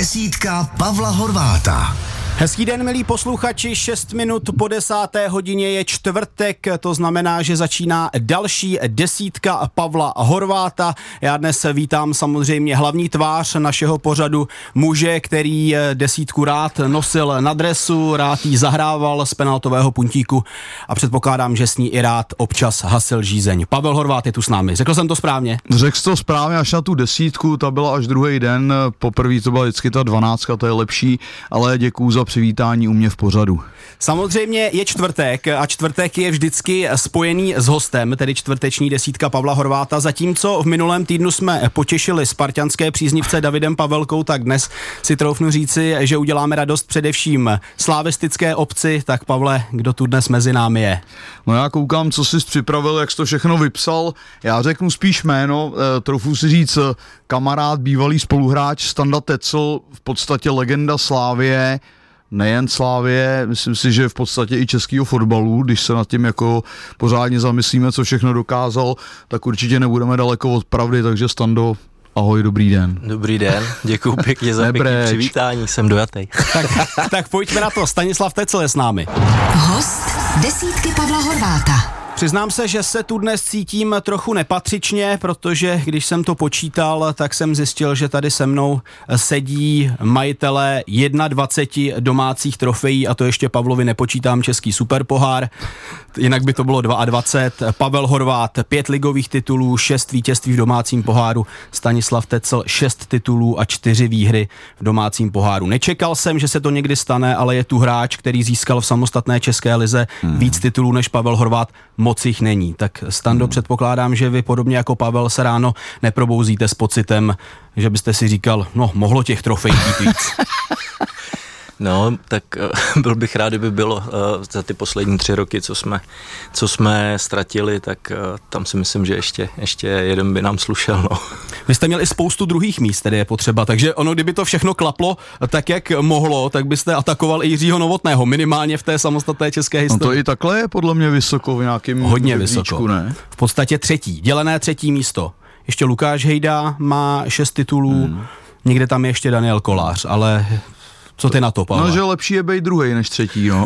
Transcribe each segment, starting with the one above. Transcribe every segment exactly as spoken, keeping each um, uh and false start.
Desítka Pavla Horváta. Hezký den, milí posluchači, šest minut po desáté hodině je čtvrtek, to znamená, že začíná další desítka Pavla Horváta. Já dnes vítám samozřejmě hlavní tvář našeho pořadu, muže, který desítku rád nosil na dresu, rád jí zahrával z penaltového puntíku a předpokládám, že s ní i rád občas hasil žízeň. Pavel Horvát je tu s námi, řekl jsem to správně? Řekl jsi to správně, až na tu desítku, ta byla až druhý den, poprvé to byla vždycky ta dvanáctka, to je lepší, ale děkuju za přivítání u mě v pořadu. Samozřejmě je čtvrtek a čtvrtek je vždycky spojený s hostem, tedy čtvrteční desítka Pavla Horváta. Zatímco v minulém týdnu jsme potěšili spartanské příznivce Davidem Pavelkou, tak dnes si troufnu říci, že uděláme radost především slavistické obci. Tak Pavle, kdo tu dnes mezi námi je? No já koukám, co jsi připravil, jak jsi to všechno vypsal. Já řeknu spíš jméno, e, troufnu si říct kamarád, bývalý spoluhráč Standa Tecl, v podstatě legenda Slávie, nejen Slávie, myslím si, že v podstatě i českého fotbalu, když se nad tím jako pořádně zamyslíme, co všechno dokázal, tak určitě nebudeme daleko od pravdy, takže Stando, ahoj, dobrý den. Dobrý den, děkuju pěkně za pěkné přivítání, jsem dojatej. tak, tak pojďme na to, Stanislav Tecl je s námi. Host desítky Pavla Horváta. Přiznám se, že se tu dnes cítím trochu nepatřičně, protože když jsem to počítal, tak jsem zjistil, že tady se mnou sedí majitelé dvacet jedna domácích trofejí, a to ještě Pavlovi nepočítám český superpohár, jinak by to bylo dvacet dva. Pavel Horvát pět ligových titulů, šest vítězství v domácím poháru, Stanislav Tecl šest titulů a čtyři výhry v domácím poháru. Nečekal jsem, že se to někdy stane, ale je tu hráč, který získal v samostatné české lize hmm. víc titulů než Pavel Horvát. Moc jich není. Tak Stando, hmm. předpokládám, že vy podobně jako Pavel se ráno neprobouzíte s pocitem, že byste si říkal, no, mohlo těch trofejí být víc. No, tak uh, byl bych rád, kdyby bylo uh, za ty poslední tři roky, co jsme, co jsme ztratili, tak uh, tam si myslím, že ještě, ještě jeden by nám slušel. No. Vy jste měl i spoustu druhých míst, tedy je potřeba, takže ono, kdyby to všechno klaplo tak, jak mohlo, tak byste atakoval i Jiřího Novotného, minimálně v té samostatné české historii. No to i takhle je podle mě vysoko v nějakém hodně vysoko, vysoko, ne? V podstatě třetí, dělené třetí místo. Ještě Lukáš Hejda má šest titulů, hmm. někde tam je ještě Daniel Kolář, ale... Co ty na to, Pavle? No, že lepší je být druhej než třetí, no.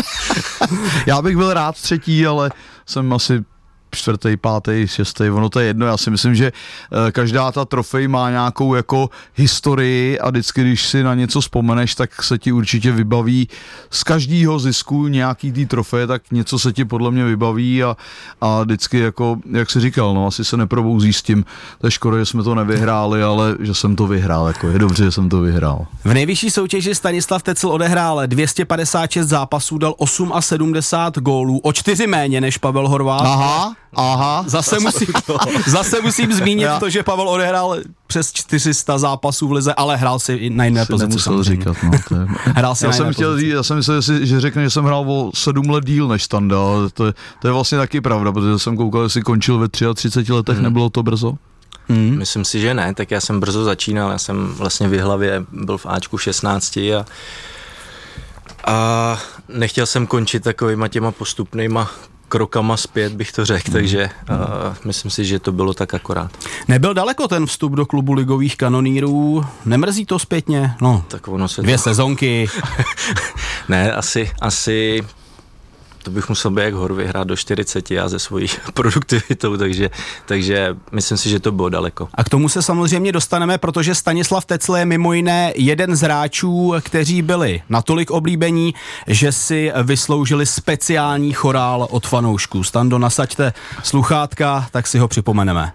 Já bych byl rád třetí, ale jsem asi čtvrtý, pátý, šestý, ono to je jedno. Já si myslím, že každá ta trofej má nějakou jako historii a vždycky, když si na něco vzpomeneš, tak se ti určitě vybaví z každého zisku nějaký tý trofeje, tak něco se ti podle mě vybaví a, a vždycky jako, jak jsi říkal, no asi se neprobouzí s tím. To je škoda, že jsme to nevyhráli, ale že jsem to vyhrál, jako je dobře, že jsem to vyhrál. V nejvyšší soutěži Stanislav Tecl odehrál dvě stě padesát šest zápasů, dal sedmdesát osm gólů, o čtyři méně než Pavel Horvát. Aha. Aha. Zase musím, zase musím zmínit Já. to, že Pavel odehrál přes čtyři sta zápasů v lize, ale hrál si i na jiné pozici. Říkat, no, je... hrál si já na jsem chtěl říct, já jsem myslel, že řekne, že jsem hrál o sedm let díl než Standa, ale to je, to je vlastně taky pravda, protože jsem koukal, že jsi končil ve třiceti třech letech, hmm. nebylo to brzo? Hmm. Myslím si, že ne, tak já jsem brzo začínal, já jsem vlastně v Jihlavě byl v Ačku v šestnácti a, a nechtěl jsem končit takovýma těma postupnýma krokama zpět, bych to řekl, takže uh, myslím si, že to bylo tak akorát. Nebyl daleko ten vstup do klubu ligových kanonýrů, nemrzí to zpětně? No, tak ono se dvě to... sezonky. Ne, asi, asi to bych musel být jak hor vyhrát do čtyřiceti já ze svojí produktivitou, takže, takže myslím si, že to bylo daleko. A k tomu se samozřejmě dostaneme, protože Stanislav Tecl je mimo jiné jeden z hráčů, kteří byli natolik oblíbení, že si vysloužili speciální chorál od fanoušků. Stando, nasaďte sluchátka, tak si ho připomeneme.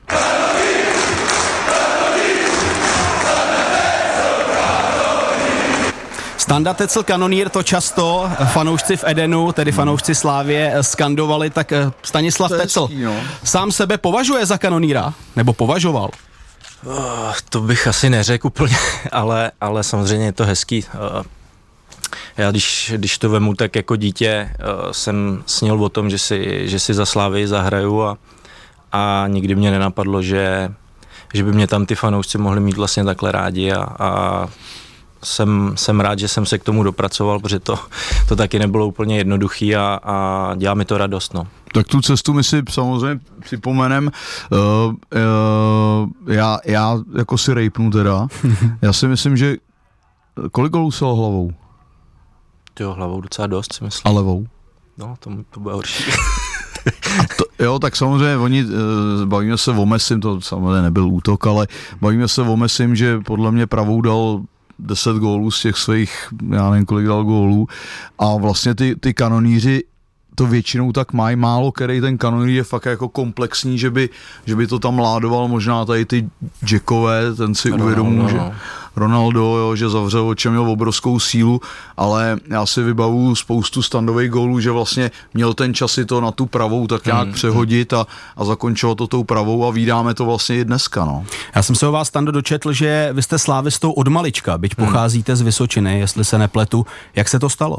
Standa Tecl kanonýr, to často fanoušci v Edenu, tedy fanoušci Slávie, skandovali, tak Stanislav Tecl no. sám sebe považuje za kanonýra? Nebo považoval? Uh, to bych asi neřekl úplně, ale, ale samozřejmě je to hezký. Uh, já když, když to vemu, tak jako dítě uh, jsem snil o tom, že si, že si za Slávii zahraju a, a nikdy mě nenapadlo, že, že by mě tam ty fanoušci mohli mít vlastně takhle rádi a, a Jsem, jsem rád, že jsem se k tomu dopracoval, protože to, to taky nebylo úplně jednoduchý a, a dělá mi to radost. No. Tak tu cestu my si samozřejmě připomenem. Uh, uh, já, já jako si rejpnu teda. Já si myslím, že kolik gólů se hlavou? Jo, hlavou docela dost, si myslím. A levou? No, to, to bude horší. To, jo, tak samozřejmě oni, bavíme se o Messim, to samozřejmě nebyl útok, ale bavíme se o Messim, že podle mě pravou dal deset gólů z těch svých, já nevím, kolik dal gólů, a vlastně ty, ty kanoníři to většinou tak mají, málo který ten kanonýr je fakt jako komplexní, že by, že by to tam ládoval, možná tady ty Jackové, ten si uvědomuje, že Ronaldo, jo, že zavřel očem, měl obrovskou sílu, ale já si vybavuju spoustu standových gólů, že vlastně měl ten čas si to na tu pravou tak nějak hmm. přehodit a, a zakončilo to tou pravou a vídáme to vlastně i dneska. No. Já jsem se o vás, Stando, dočetl, že vy jste slávistou od malička, byť hmm. pocházíte z Vysočiny, jestli se nepletu. Jak se to stalo?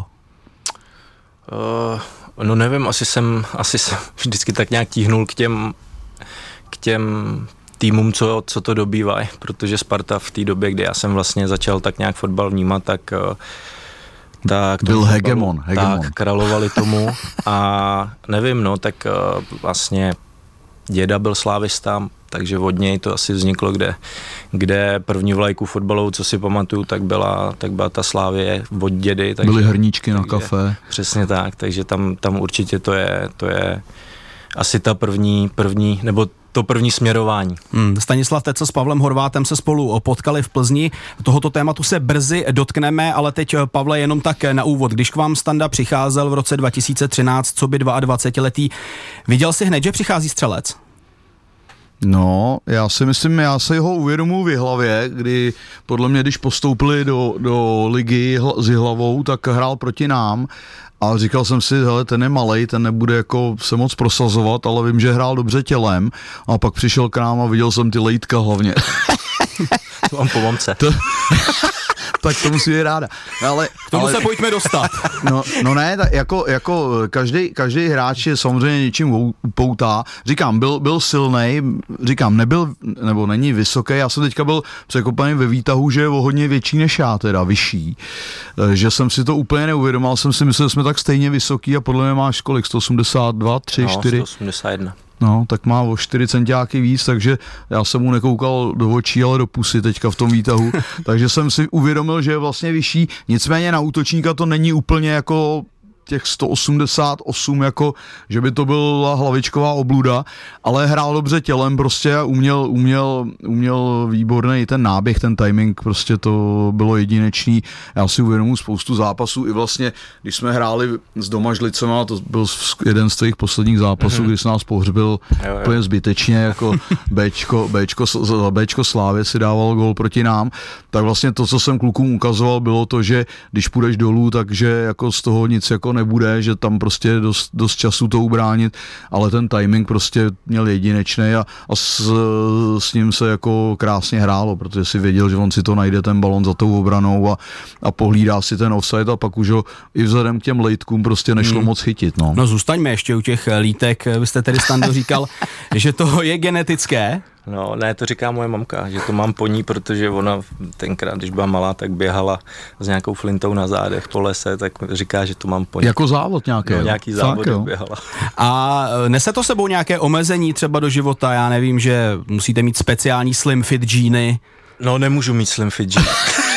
Uh... No nevím, asi jsem, asi jsem vždycky tak nějak tíhnul k těm, k těm týmům, co, co to dobývají, protože Sparta v té době, kdy já jsem vlastně začal tak nějak fotbal vnímat, tak, tak byl hegemon, hegemon. Tak královali tomu a nevím, no, tak vlastně děda byl slávista, takže od něj to asi vzniklo, kde, kde první vlajku fotbalovou, co si pamatuju, tak byla, tak byla ta Slávie od dědy. Takže, byly hrníčky na takže, kafe. Přesně tak, takže tam, tam určitě to je, to je asi ta první, první, nebo to první směrování. Hmm, Stanislav Tecl s Pavlem Horvátem se spolu potkali v Plzni. Tohoto tématu se brzy dotkneme, ale teď, Pavle, jenom tak na úvod. Když k vám Standa přicházel v roce dva tisíce třináct, co by dvacetiletý, viděl si hned, že přichází střelec? No, já si myslím, já si ho uvědomuji v Jihlavě, kdy podle mě, když postoupili do, do ligy s Jihlavou, tak hrál proti nám a říkal jsem si, hele, ten je malej, ten nebude jako se moc prosazovat, ale vím, že hrál dobře tělem, a pak přišel k nám a viděl jsem ty lejtka hlavně. To mám po mamce. To... tak to musí být ráda. Ale, k tomu ale, se pojďme dostat. No, no ne, tak jako, jako každý, každý hráč je samozřejmě něčím upoutá. Říkám, byl, byl silnej, říkám, nebyl, nebo není vysoký. Já jsem teďka byl překopaný ve výtahu, že je o hodně větší než já, teda vyšší. Že jsem si to úplně neuvědomil, jsem si myslel, že jsme tak stejně vysoký a podle mě máš kolik, sto osmdesát dva, tři, no, čtyři? sto osmdesát jedna. No, tak má o čtyři centiáky víc, takže já jsem mu nekoukal do očí, ale do pusy teďka v tom výtahu, takže jsem si uvědomil, že je vlastně vyšší, nicméně na útočníka to není úplně jako těch sto osmdesát osm, jako že by to byla hlavičková obluda, ale hrál dobře tělem prostě a uměl, uměl, uměl výborný ten náběh, ten timing, prostě to bylo jedinečný. Já si uvědomuji spoustu zápasů, i vlastně, když jsme hráli s Domažlicema, to byl jeden z těch posledních zápasů, mm-hmm. kdy se nás pohřbil úplně zbytečně, jako Bčko, Bčko, za Bčko Slávě si dával gól proti nám, tak vlastně to, co jsem klukům ukazoval, bylo to, že když půjdeš dolů, takže jako z toho nic jako nebude, že tam prostě je dost, dost času to ubránit, ale ten timing prostě měl jedinečný a, a s, s ním se jako krásně hrálo, protože si věděl, že on si to najde ten balon za tou obranou a, a pohlídá si ten offside a pak už ho i vzhledem k těm lejtkům prostě nešlo hmm. moc chytit. No. no zůstaňme ještě u těch lítek. Vy jste tedy, Stando, říkal, že to je genetické. No, ne, to říká moje mamka, že to mám po ní, protože ona tenkrát, když byla malá, tak běhala s nějakou flintou na zádech po lese, tak říká, že to mám po ní. Jako závod nějaký. No, nějaký závod běhala. A nese to sebou nějaké omezení třeba do života? Já nevím, že musíte mít speciální slim fit džíny. No, nemůžu mít slim fit džíny.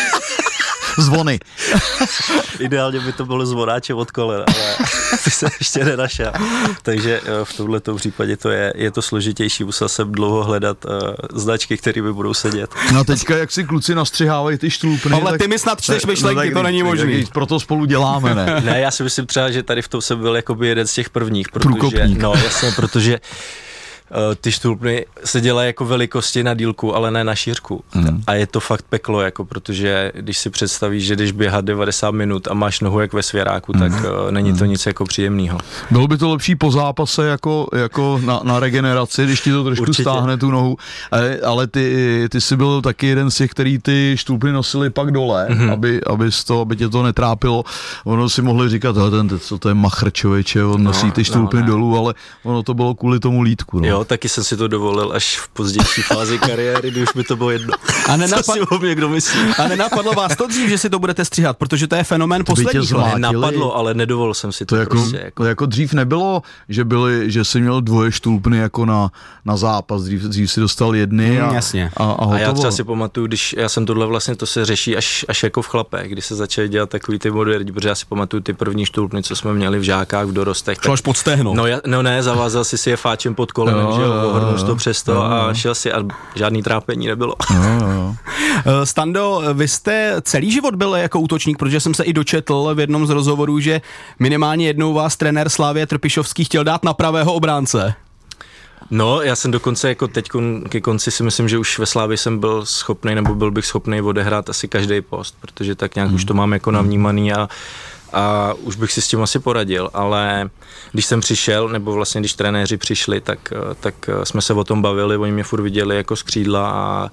Zvony. Ideálně by to bylo zvonáče od kolena, ale ty se ještě nenašel. Takže v tomto případě to je, je to složitější, musel jsem dlouho hledat uh, značky, které by budou sedět. No teďka, jak si kluci nastřihávají ty štrůpny. Ale tak, ty mi snad čteš myšlenky, no, to není možný. Proto spolu děláme, ne? Ne, já si myslím třeba, že tady v tom jsem byl jakoby jeden z těch prvních, protože, průkopník. No jasně, protože ty štulpny se dělají jako velikosti na dílku, ale ne na šířku. Mm. A je to fakt peklo, jako protože když si představíš, že když běhat devadesát minut a máš nohu jak ve svěráku, mm. tak uh, není to mm. nic jako příjemného. Bylo by to lepší po zápase jako, jako na, na regeneraci, když ti to trošku Určitě. stáhne tu nohu, ale, ale ty, ty jsi byl taky jeden z těch, který ty štulpny nosili pak dole, mm. aby, aby, to, aby tě to netrápilo. Ono si mohli říkat, ten, co to je machr, člověče, on nosí ty štulpny no, dolů, ale ono to bylo kvůli tomu lítku. No. Jo, Jo, taky jsem si to dovolil až v pozdější fázi kariéry, kdy už mi to bylo jedno. A, nenapad... Co si o mě kdo myslí. A nenapadlo vás to dřív, že si to budete stříhat, protože to je fenomén posledních let. Napadlo, ale nedovolil jsem si to, to jako, prostě. Jako... To jako dřív nebylo, že byli, že jsi měl dvoje štulpny jako na, na zápas, dřív, dřív si dostal jedny a, mm, jasně. a, a hotovo. A já třeba si pamatuju, když já jsem tohle vlastně, to se řeší až, až jako v chlapech, kdy se začaly dělat takový ty moderní, protože já si pamatuju ty první štulpny, co jsme měli v žákách, v dorostech. Šlo až pod stehno. No, já, no ne, zavázal si si je fáčem pod kolenem, že jo, ohrnul to přes to a šel si a žádný trápení nebylo. Jo, jo. Stando, vy jste celý život byl jako útočník, protože jsem se i dočetl v jednom z rozhovorů, že minimálně jednou vás trenér Slavie Trpišovský chtěl dát na pravého obránce. No, já jsem dokonce jako teď ke konci si myslím, že už ve Slávii jsem byl schopný, nebo byl bych schopný odehrát asi každý post, protože tak nějak hmm. už to mám jako navnímaný a, a už bych si s tím asi poradil, ale když jsem přišel, nebo vlastně když trenéři přišli, tak, tak jsme se o tom bavili, oni mě furt viděli jako z křídla a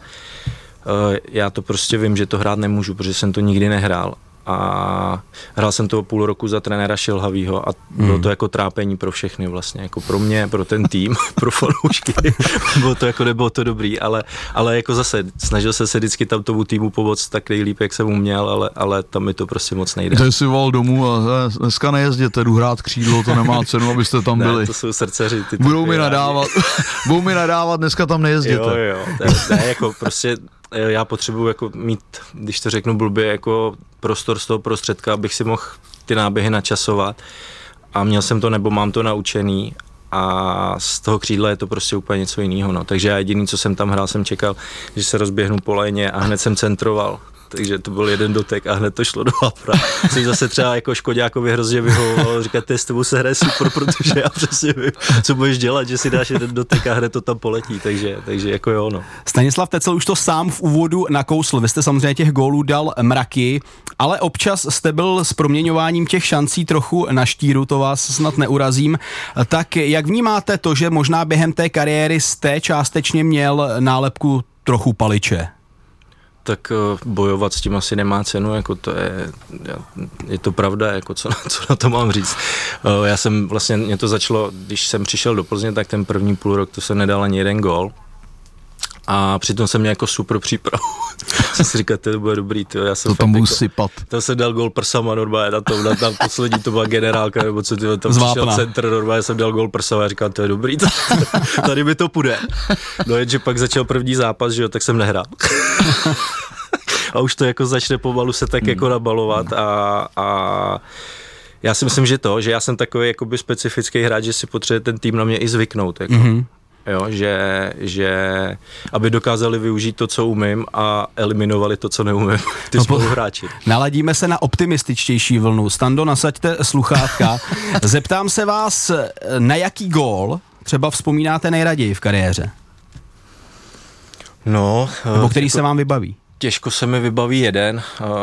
já to prostě vím, že to hrát nemůžu, protože jsem to nikdy nehrál. A hrál jsem to půl roku za trenéra Šilhavýho a bylo to jako trápení pro všechny vlastně, jako pro mě, pro ten tým, pro fanoušky, bylo to jako nebylo to dobrý, ale, ale jako zase snažil jsem se vždycky tam tomu týmu pomoct tak nejlíp, jak jsem uměl, ale, ale tam mi to prostě moc nejde. Ty jsi volal domů a dneska nejezděte, jdu hrát křídlo, to nemá cenu, abyste tam byli. Ne, to jsou srdceři. Ty budou mi nadávat, budou mi nadávat, dneska tam nejezděte. Jo, jo, ne, ne, jako prostě já potřebuji jako mít, když to řeknu blbě, jako prostor z toho prostředka, abych si mohl ty náběhy načasovat a měl jsem to nebo mám to naučený a z toho křídla je to prostě úplně něco jiného, no. Takže já jediný, co jsem tam hrál, jsem čekal, že se rozběhnu po lajně a hned jsem centroval. Takže to byl jeden dotek a hned to šlo do hapra. Jsem zase třeba jako Škoďákovi hrozně vyhovoval, říkat, ty s tebou se hraje super, protože já přesně vím, co budeš dělat, že si dáš jeden dotek a hned to tam poletí, takže, takže jako jo, no. Stanislav Tecl už to sám v úvodu nakousl, vy jste samozřejmě těch gólů dal mraky, ale občas jste byl s proměňováním těch šancí trochu na štíru, to vás snad neurazím. Tak jak vnímáte to, že možná během té kariéry jste částečně měl nálepku trochu paliče? Tak bojovat s tím asi nemá cenu, jako to je, je to pravda, jako co, co na to mám říct. Já jsem vlastně, mě to začalo, když jsem přišel do Plzně, tak ten první půl rok to se nedal ani jeden gól. A přitom jsem měl jako super přípravu. Jsem si říkal, to bude dobrý, tyjo. Já jsem to tam budu jako, sypat. Tam jsem dal gól prsama normálně na tom, na tam poslední to byla generálka, nebo co, tyjo, tam přišel centr, normálně jsem dal gól prsama a říkal, to je dobrý, tady mi to půjde. No jenže pak začal první zápas, že jo, tak jsem nehrál. A už to jako začne pomalu se tak hmm. jako nabalovat a, a já si myslím, že to, že já jsem takový jakoby specifický hráč, že si potřebuje ten tým na mě i zvyknout, jako. Mm-hmm. Jo, že, že aby dokázali využít to, co umím a eliminovali to, co neumím, ty no, spoluhráči. Naladíme se na optimističtější vlnu. Stando, nasaďte sluchátka. Zeptám se vás, na jaký gól třeba vzpomínáte nejraději v kariéře? No. Nebo který jako se vám vybaví? Těžko se mi vybaví jeden.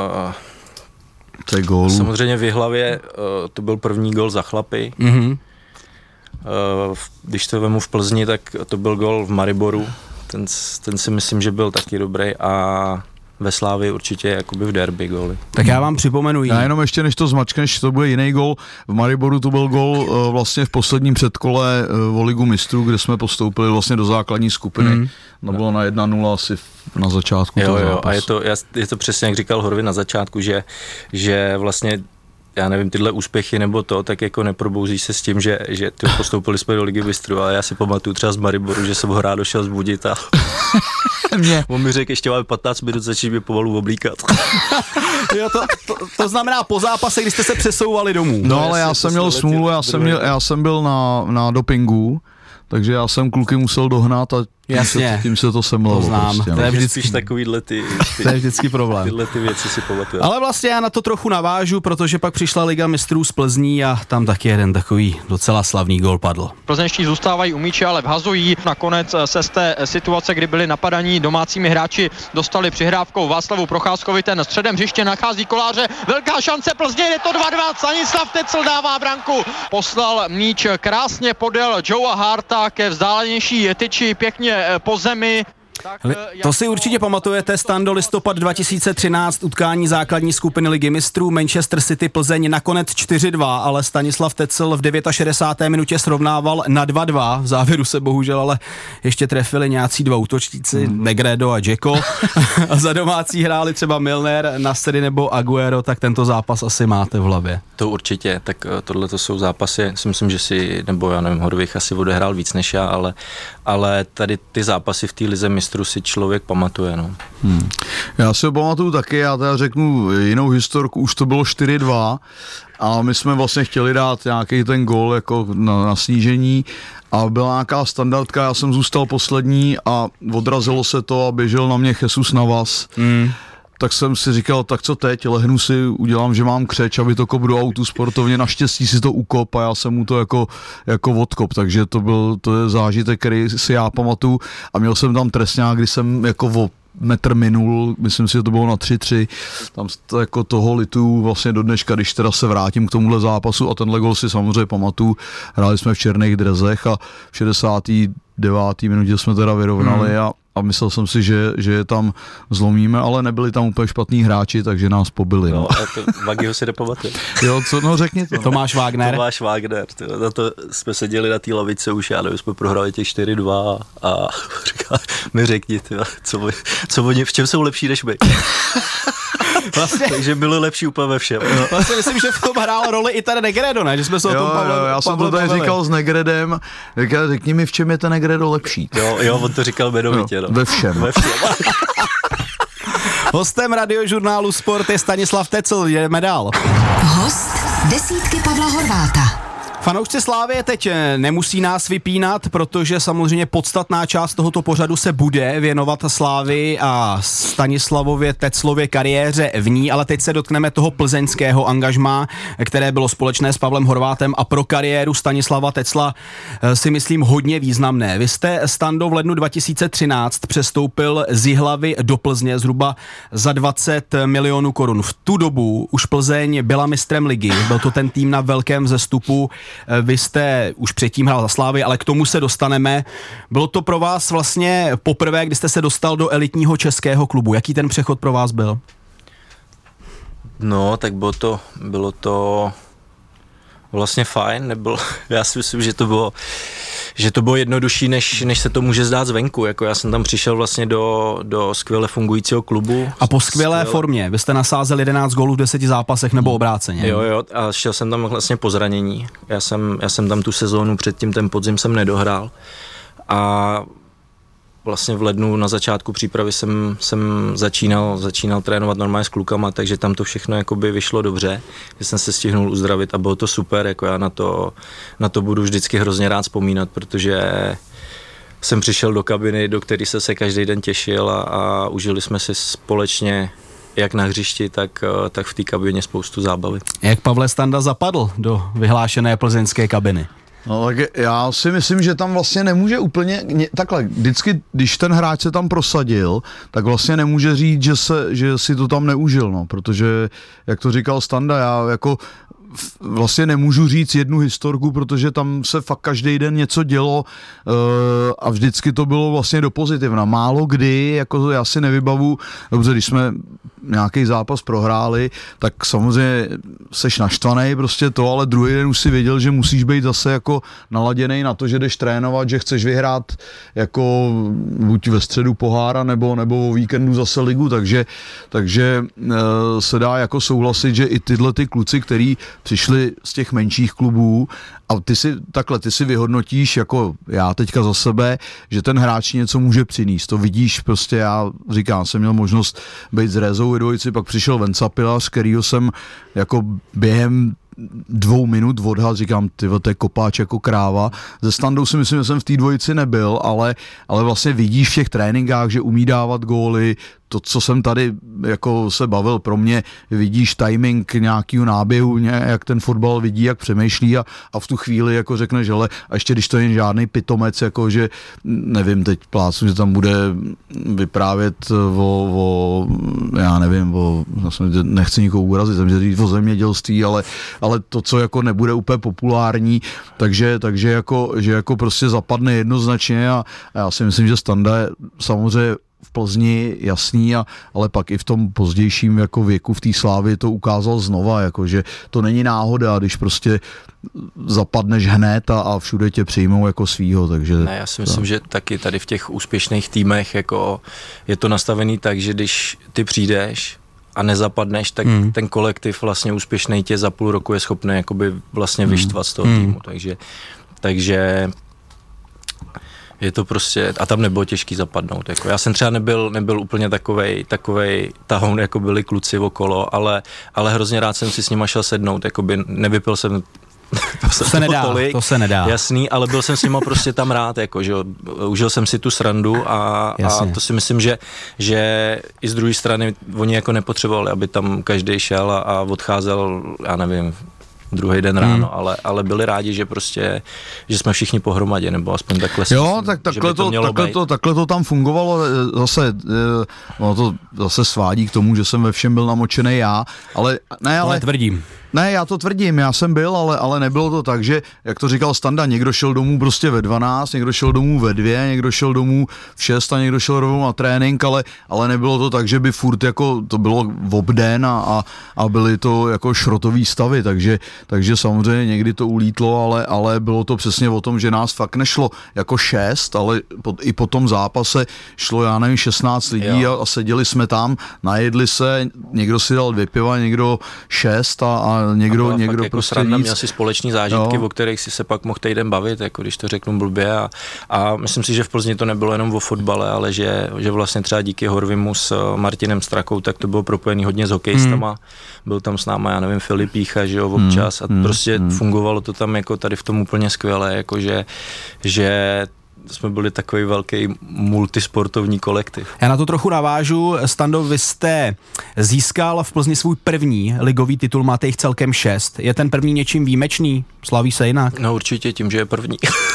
To je gól. Samozřejmě v Jihlavě to byl první gól za chlapy. Mm-hmm. Když to vemu v Plzni, tak to byl gól v Mariboru. Ten, ten si myslím, že byl taky dobrý a ve Slávii určitě jakoby v derby góly. Tak já vám připomenu Já jenom ještě, než to zmačkneš, to bude jiný gól. V Mariboru to byl gól uh, vlastně v posledním předkole uh, o Ligu mistrů, kde jsme postoupili vlastně do základní skupiny. Mm. To bylo na jedna nula asi na začátku jo, toho jo, zápasu. A je to, je to přesně, jak říkal Horvin na začátku, že, že vlastně já nevím, tyhle úspěchy nebo to, tak jako neprobouzí se s tím, že, že ty postoupili jsme do Ligy mistrů, ale já si pamatuju třeba z Mariboru, že jsem ho rád došel zbudit a mě. On mi řekl, ještě máme patnáct minut, začít mě pomalu oblíkat. Jo, to, to, to znamená po zápase, kdy jste se přesouvali domů. No, no ale já jsem měl smůlu, já jsem, měl, já jsem byl na, na dopingu, takže já jsem kluky musel dohnat a tím, Jasně, se, tím se to semlelo. To znám. Prostě, to je vždycky spíš takovýhle ty, ty, to je vždycky problém. Tyhle ty věci si pamatuju. Ale vlastně já na to trochu navážu, protože pak přišla Liga mistrů z Plzní a tam taky jeden takový docela slavný gól padl. Plzeňští zůstávají u míče, ale vhazují. Nakonec se z té situace, kdy byli napadaní domácími hráči, dostali přihrávkou Václavu Procházkovi, ten středem hřiště nachází Koláře. Velká šance Plzně, je to dva dva. Stanislav Tecl dává branku. Poslal míč krásně podél Joea Harta ke vzdálenější tyči, pěkně po zemi. To si určitě pamatujete, Stando, listopad dva tisíce třináct, utkání základní skupiny Ligy mistrů, Manchester City Plzeň nakonec čtyři dva, ale Stanislav Tecl v šedesáté deváté minutě srovnával na dva dva, v závěru se bohužel ale ještě trefili nějací dva útočníci, hmm. Negredo a Dzeko, a za domácí hráli třeba Milner, Nasri nebo Aguero, tak tento zápas asi máte v hlavě. To určitě, tak tohle to jsou zápasy, si myslím, že si, nebo já nevím, Horvich asi odehrál víc než já, ale, ale tady ty zápasy v té lize mistrů si člověk pamatuje. No. Hmm. Já si ho pamatuju taky, já teda řeknu jinou historku, už to bylo čtyři dva a my jsme vlastně chtěli dát nějaký ten gól jako na, na snížení a byla nějaká standardka, já jsem zůstal poslední a odrazilo se to a běžel na mě Jesus Navas. Hmm. Tak jsem si říkal, tak co teď, lehnu si, udělám, že mám křeč, aby to kop do autu sportovně, naštěstí si to ukop a já jsem mu to jako, jako odkop, takže to byl, to je zážitek, který si já pamatuju a měl jsem tam trestňák, kdy jsem jako o metr minul, myslím si, že to bylo na tři tři, tam to, jako toho litu vlastně do dneška, když teda se vrátím k tomuhle zápasu a tenhle gol si samozřejmě pamatuju, hráli jsme v černých drezech a v šedesáté deváté minutě jsme teda vyrovnali hmm. a A myslel jsem si, že, že je tam zlomíme, ale nebyli tam úplně špatní hráči, takže nás pobili. No, no. A to Vagyho si nepamatuje. Jo, co, no řekni to. Tomáš Wagner. Tomáš Wagner, tyjo, na to jsme seděli na té lavice už, já nevím, jsme prohrali těch čtyři dva a říká, mi řekni, tyjo, co, co oni, v čem jsou lepší než my. Vlastně. Takže byli lepší úplně ve všem. No. Vlastně myslím, že v tom hrál roli i ten Negredo, ne? Že jsme se o tom Pavle, jo, já jsem Pavle to tady bavili. říkal s Negredem, říkal, řekni mi, v čem je ten Negredo lepší. Jo, jo, on to říkal jmenovitě. No. Ve všem. Ve všem. Hostem radiožurnálu Sport je Stanislav Tecl, jdeme dál. Host desítky Pavla Horváta. Fanoušci Slávie teď nemusí nás vypínat, protože samozřejmě podstatná část tohoto pořadu se bude věnovat Slávii a Stanislavově Teclově kariéře v ní, ale teď se dotkneme toho plzeňského angažmá, které bylo společné s Pavlem Horvátem a pro kariéru Stanislava Tecla si myslím hodně významné. Vy jste, Stando, v lednu dva tisíce třináct přestoupil z Jihlavy do Plzně zhruba za dvacet milionů korun. V tu dobu už Plzeň byla mistrem ligy, byl to ten tým na velkém vzestupu. Vy jste už předtím hrál za Slávy, ale k tomu se dostaneme. Bylo to pro vás vlastně poprvé, kdy jste se dostal do elitního českého klubu. Jaký ten přechod pro vás byl? No, tak bylo to, bylo to vlastně fajn. Nebyl, já si myslím, že to bylo, že to bylo jednodušší, než, než se to může zdát zvenku. Jako já jsem tam přišel vlastně do, do skvěle fungujícího klubu. A po skvělé skvěle... formě. Vy jste nasázel jedenáct gólů v deseti zápasech nebo obráceně. Jo, jo, a šel jsem tam vlastně po zranění. Já jsem, já jsem tam tu sezónu předtím, ten podzim jsem nedohrál. A vlastně v lednu na začátku přípravy jsem, jsem začínal, začínal trénovat normálně s klukama, takže tam to všechno jakoby vyšlo dobře, že jsem se stihnul uzdravit a bylo to super, jako já na to, na to budu vždycky hrozně rád vzpomínat, protože jsem přišel do kabiny, do které se se každý den těšil a, a užili jsme si společně jak na hřišti, tak, tak v té kabině spoustu zábavy. Jak Pavle Standa zapadl do vyhlášené plzeňské kabiny? No tak já si myslím, že tam vlastně nemůže úplně, takhle, vždycky, když ten hráč se tam prosadil, tak vlastně nemůže říct, že, se, že si to tam neužil, no, protože, jak to říkal Standa, já jako vlastně nemůžu říct jednu historku, protože tam se fakt každý den něco dělo uh, a vždycky to bylo vlastně do pozitivna. Málo kdy, jako já si nevybavu, dobře, když jsme nějaký zápas prohráli, tak samozřejmě seš naštvaný prostě to, ale druhý den už si věděl, že musíš být zase jako naladěnej na to, že jdeš trénovat, že chceš vyhrát jako buď ve středu pohára nebo, nebo o víkendu zase ligu, takže, takže uh, se dá jako souhlasit, že i tyhle ty kluci, který přišli z těch menších klubů a ty si takhle, ty si vyhodnotíš, jako já teďka za sebe, že ten hráč něco může přinést. To vidíš prostě, já říkám, jsem měl možnost být s Rézou i dvojici, pak přišel Venca Pilař, kterýho jsem jako během dvou minut odhad, říkám, ty to je kopáč jako kráva. Ze Standou si myslím, že jsem v té dvojici nebyl, ale, ale vlastně vidíš v těch tréninkách, že umí dávat góly, to, co jsem tady jako se bavil, pro mě vidíš timing nějakýho náběhu, jak ten fotbal vidí, jak přemýšlí a, a v tu chvíli jako řekneš, hele, a ještě když to je žádný pitomec, jako že nevím, teď plácnu, že tam bude vyprávět o, o já nevím, o, nechci nikoho urazit, jsem říct o zemědělství, ale, ale to, co jako nebude úplně populární, takže, takže jako, že jako prostě zapadne jednoznačně a, a já si myslím, že Standa je samozřejmě v Plzni jasný, a, ale pak i v tom pozdějším jako věku v té Slávii to ukázal znova, jako, že to není náhoda, když prostě zapadneš hned a, a všude tě přijmou jako svýho, takže... Ne, já si myslím, to... že taky tady v těch úspěšných týmech jako je to nastavený tak, že když ty přijdeš a nezapadneš, tak mm. ten kolektiv vlastně úspěšný tě za půl roku je schopný jakoby vlastně mm. vyštvat z toho mm. týmu, takže takže je to prostě, a tam nebylo těžký zapadnout. Jako já jsem třeba nebyl, nebyl úplně takovej, takovej tahoun, jako byli kluci okolo, ale, ale hrozně rád jsem si s nima šel sednout, jakoby nevypil jsem to se nedá, tolik, to se nedá. Jasný, ale byl jsem s nima prostě tam rád, jako, že užil jsem si tu srandu a, a to si myslím, že, že i z druhé strany oni jako nepotřebovali, aby tam každý šel a, a odcházel, já nevím, druhý den ráno, hmm. ale, ale byli rádi, že prostě, že jsme všichni pohromadě, nebo aspoň takhle. Jo, si, tak takhle to, to, takhle, to, takhle to tam fungovalo, zase, no to zase svádí k tomu, že jsem ve všem byl namočený já, ale ne, ale... ale tvrdím. Ne, já to tvrdím, já jsem byl, ale, ale nebylo to tak, že, jak to říkal Standa, někdo šel domů prostě ve dvanáct, někdo šel domů ve dvě, někdo šel domů v šest a někdo šel rovnou na trénink, ale, ale nebylo to tak, že by furt jako to bylo v obden a, a, a byly to jako šrotový stavy, takže, takže samozřejmě někdy to ulítlo, ale, ale bylo to přesně o tom, že nás fakt nešlo jako šest, ale po, i po tom zápase šlo, já nevím, šestnáct lidí a, a seděli jsme tam, najedli se, někdo si dal dvě piva, někdo šest a, a někdo, někdo jako prostě sranda, víc. Měl si společný zážitky, jo. O kterých si se pak mohl týden bavit, jako když to řeknu blbě a, a myslím si, že v Plzni to nebylo jenom o fotbale, ale že, že vlastně třeba díky Horvimu s Martinem Strakou, tak to bylo propojený hodně s hokejistama, hmm. byl tam s náma, já nevím, Filip Pícha, že jo, občas a hmm. prostě hmm. fungovalo to tam jako tady v tom úplně skvěle, jako že, že jsme byli takový velký multisportovní kolektiv. Já na to trochu navážu. Stando, vy jste získal v Plzni svůj první ligový titul, máte jich celkem šest. Je ten první něčím výjimečný? Slaví se jinak? No určitě tím, že je první.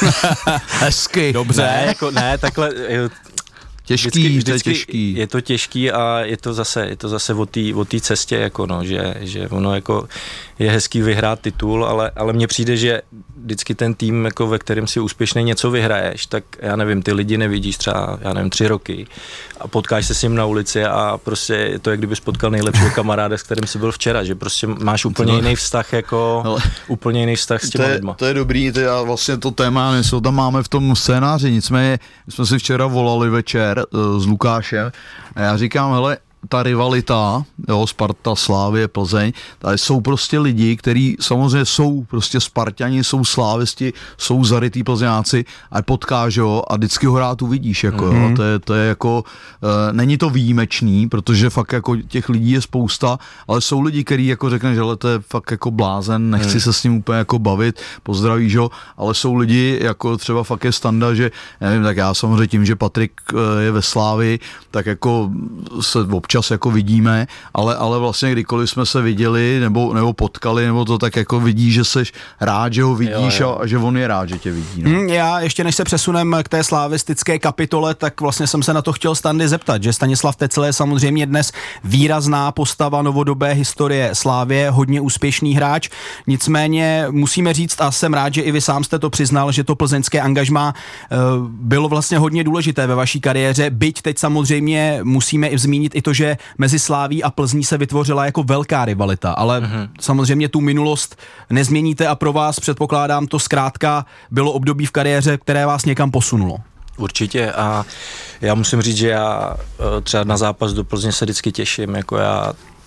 Hezky. Dobře. Ne, jako, ne, takhle... Těžký, vždycky, vždycky to je těžký. Je to těžký a je to zase, je to zase o té o té cestě, jako no, že, že ono jako je hezký vyhrát titul, ale, ale mně přijde, že vždycky ten tým, jako ve kterém si úspěšně něco vyhraješ, tak já nevím, ty lidi nevidíš třeba, já nevím, tři roky a potkáš se s ním na ulici a prostě je to, jak kdyby potkal nejlepšího kamaráda, s kterým jsi byl včera, že prostě máš úplně no. jiný vztah, jako no. úplně jiný vztah s těma to je, lidma. To je dobrý, to je vlastně to téma, my to tam máme v tom scénáři, nicméně my jsme si včera volali večer s Lukášem a já říkám, hele, ta rivalita, jo, Sparta, Slávie, Plzeň, tady jsou prostě lidi, kteří samozřejmě jsou prostě Sparťani, jsou slávisti, jsou zarytý Plzeňáci a potkáš ho a vždycky ho rád uvidíš, jako mm-hmm. jo, to je, to je jako, e, není to výjimečný, protože fakt jako těch lidí je spousta, ale jsou lidi, kteří jako řekne, že to je fakt jako blázen, nechci mm. se s ním úplně jako bavit, pozdravíš ho, ale jsou lidi, jako třeba fakt je Standa, že nevím, tak já samozřejmě tím, že Patrik je ve Slávii, tak jako se občas jako vidíme, ale, ale vlastně kdykoliv jsme se viděli nebo, nebo potkali, nebo to tak jako vidíš, že seš rád, že ho vidíš jo, jo. A, a že on je rád, že tě vidí. No. Hmm, já ještě než se přesunem k té slavistické kapitole, tak vlastně jsem se na to chtěl Standy zeptat, že Stanislav Tecl je samozřejmě dnes výrazná postava novodobé historie Slávie, hodně úspěšný hráč, nicméně musíme říct a jsem rád, že i vy sám jste to přiznal, že to plzeňské angažmá uh, bylo vlastně hodně důležité ve vaší kariéře, byť teď samozřejmě musíme i zmínit i to, že mezi Sláví a Plzní se vytvořila jako velká rivalita, ale mm-hmm. samozřejmě tu minulost nezměníte a pro vás, předpokládám, to zkrátka bylo období v kariéře, které vás někam posunulo. Určitě a já musím říct, že já třeba na zápas do Plzně se vždycky těším, jako já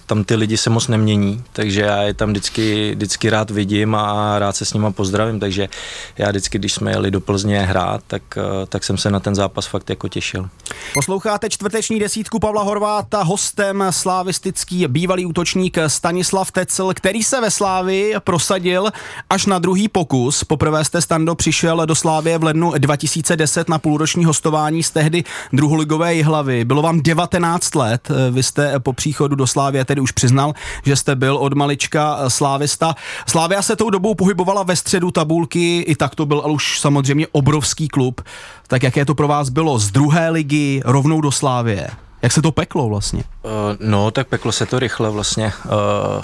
tam ty lidi se moc nemění, takže já je tam vždycky, vždycky rád vidím a rád se s nima pozdravím, takže já vždycky, když jsme jeli do Plzně hrát, tak, tak jsem se na ten zápas fakt jako těšil. Posloucháte čtvrteční desítku Pavla Horváta, hostem slavistický bývalý útočník Stanislav Tecl, který se ve Slávii prosadil až na druhý pokus. Poprvé jste, Stando, přišel do Slávie v lednu dva tisíce deset na půlroční hostování z tehdy druholigové Jihlavy. Bylo vám devatenáct let, vy jste po příchodu do Slávie tedy už přiznal, že jste byl od malička slávista. Slávia se tou dobou pohybovala ve středu tabulky, i tak to byl ale už samozřejmě obrovský klub. Tak jaké to pro vás bylo z druhé ligy rovnou do Slávie? Jak se to peklo vlastně? Uh, no, tak peklo se to rychle vlastně. Uh,